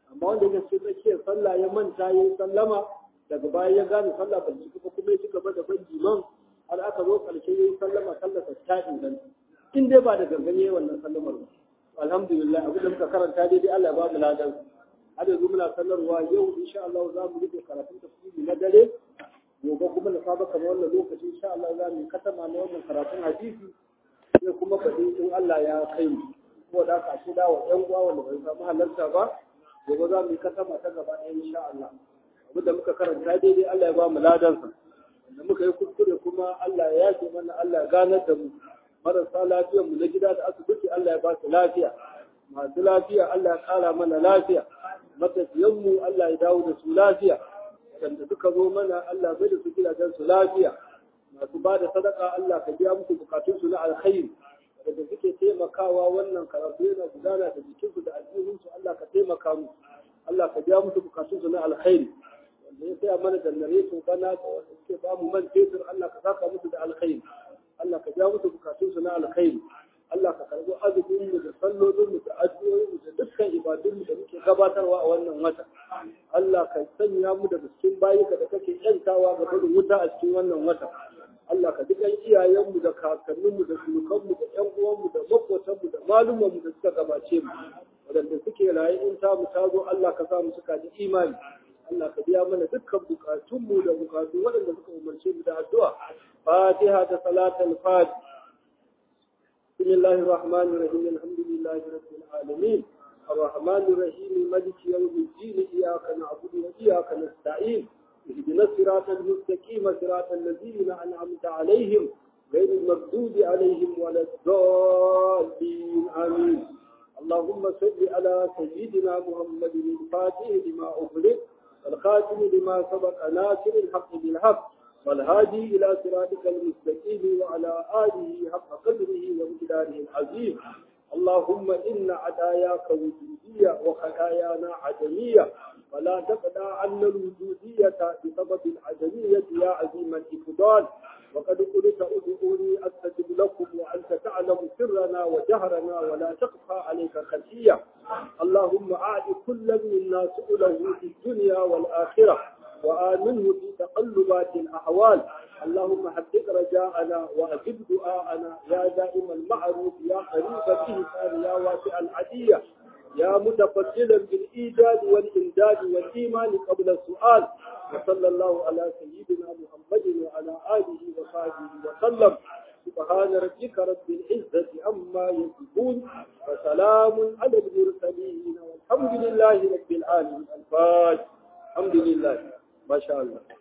Speaker 1: amma wanda ya ce tsakiyar sallah ya manta ya yi sallama daga baya ya gane sallah ban cika ba kuma ya ci gaba da ban liman har aka zo karshe ya yi sallama sallah ta inganta in dai ba da gangan yayi wannan sallamar ba alhamdulillah abin da muka karanta dai dai Allah ya ba mu ladan har yanzu muna sanarwa yau insha Allah za mu rufe karatun tafsiri na dare gobe kuma na saba kamar wannan lokaci insha Allah za mu katama na wannan karatun hadisi sai kuma faɗi in Allah ya kai mu ko da ka shi dawo ɗan uwa wanda bai samu halarta ba gobe za mu katama ta gaba ɗaya insha Allah abin da muka karanta daidai Allah ya ba mu ladansa da muka yi kuskure kuma Allah ya yafe mana Allah ya ganar da mu marasa lafiyar mu na gida da asibiti Allah ya ba su lafiya masu lafiya Allah ya kara mana lafiya matafiyan mu Allah ya dawo da su lafiya wanda suka zo mana Allah bai da su gidajen su lafiya masu ba da sadaka Allah ka biya musu bukatun su na alkhairi daga suke taimakawa wannan karatu yana gudana da jikin su da aljihun su Allah ka taimaka musu Allah ka biya musu bukatun su na alkhairi wanda ya saya mana janareto bana da wanda suke ba mu man fetur Allah ka saka musu da alkhairi Allah ka biya musu bukatun su na alkhairi Allah ka karbi azumin mu da sallolin mu da addu'o'in mu da dukkan ibadun mu da muke gabatarwa a wannan wata Allah ka sanya mu daga cikin bayika da kake yantawa ga barin wuta a cikin wannan wata Allah ka dukan iyayen mu da kakannin mu da sunukan mu da ƴan uwan mu da makotan mu da malumman mu da suka gabace mu wadanda suke raye in ta mu tazo Allah ka sa mu suka ji imani Allah ka biya mana dukkan bukatun mu da bukatu waɗanda suka umarce mu da addu'a Fatiha da salatul Fatiha بسم الله الرحمن الرحيم الحمد لله رب العالمين الرحمن الرحيم مالك يوم الدين إياك نعبد وإياك نستعين اهدنا الصراط المستقيم صراط الذين أنعمت عليهم غير المغضوب عليهم ولا الضالين آمين اللهم صل على سيدنا محمد الفاتح لما أغلق الخاتم لما سبق ناصر الحق بالحق والهادي إلى صراطك المستقيم وعلى آله حق قدره ومقداره العظيم اللهم إن عداياك وجودية وخطايانا عدمية ولا تقطع عنا الوجودية بسبب العدمية يا عظيم الإفضال وقد قلت ادعوني أستجب لكم وأنت تعلم سرنا وجهرنا ولا تخفى عليك خفية اللهم أعد كل منا سؤله في الدنيا والآخرة وآمنه في تقلبات الأحوال اللهم حقق رجاءنا وأجب دعاءنا يا دائم المعروف يا قريب الإحسان يا واسع العدية يا متفضلا بالإيجاد والإمداد والإيمان قبل السؤال وصلى الله على سيدنا محمد وعلى آله وصحبه وسلم سبحان ربك رب العزة عما يصفون وسلام على المرسلين والحمد لله رب العالمين الفاتحة الحمد لله ما شاء الله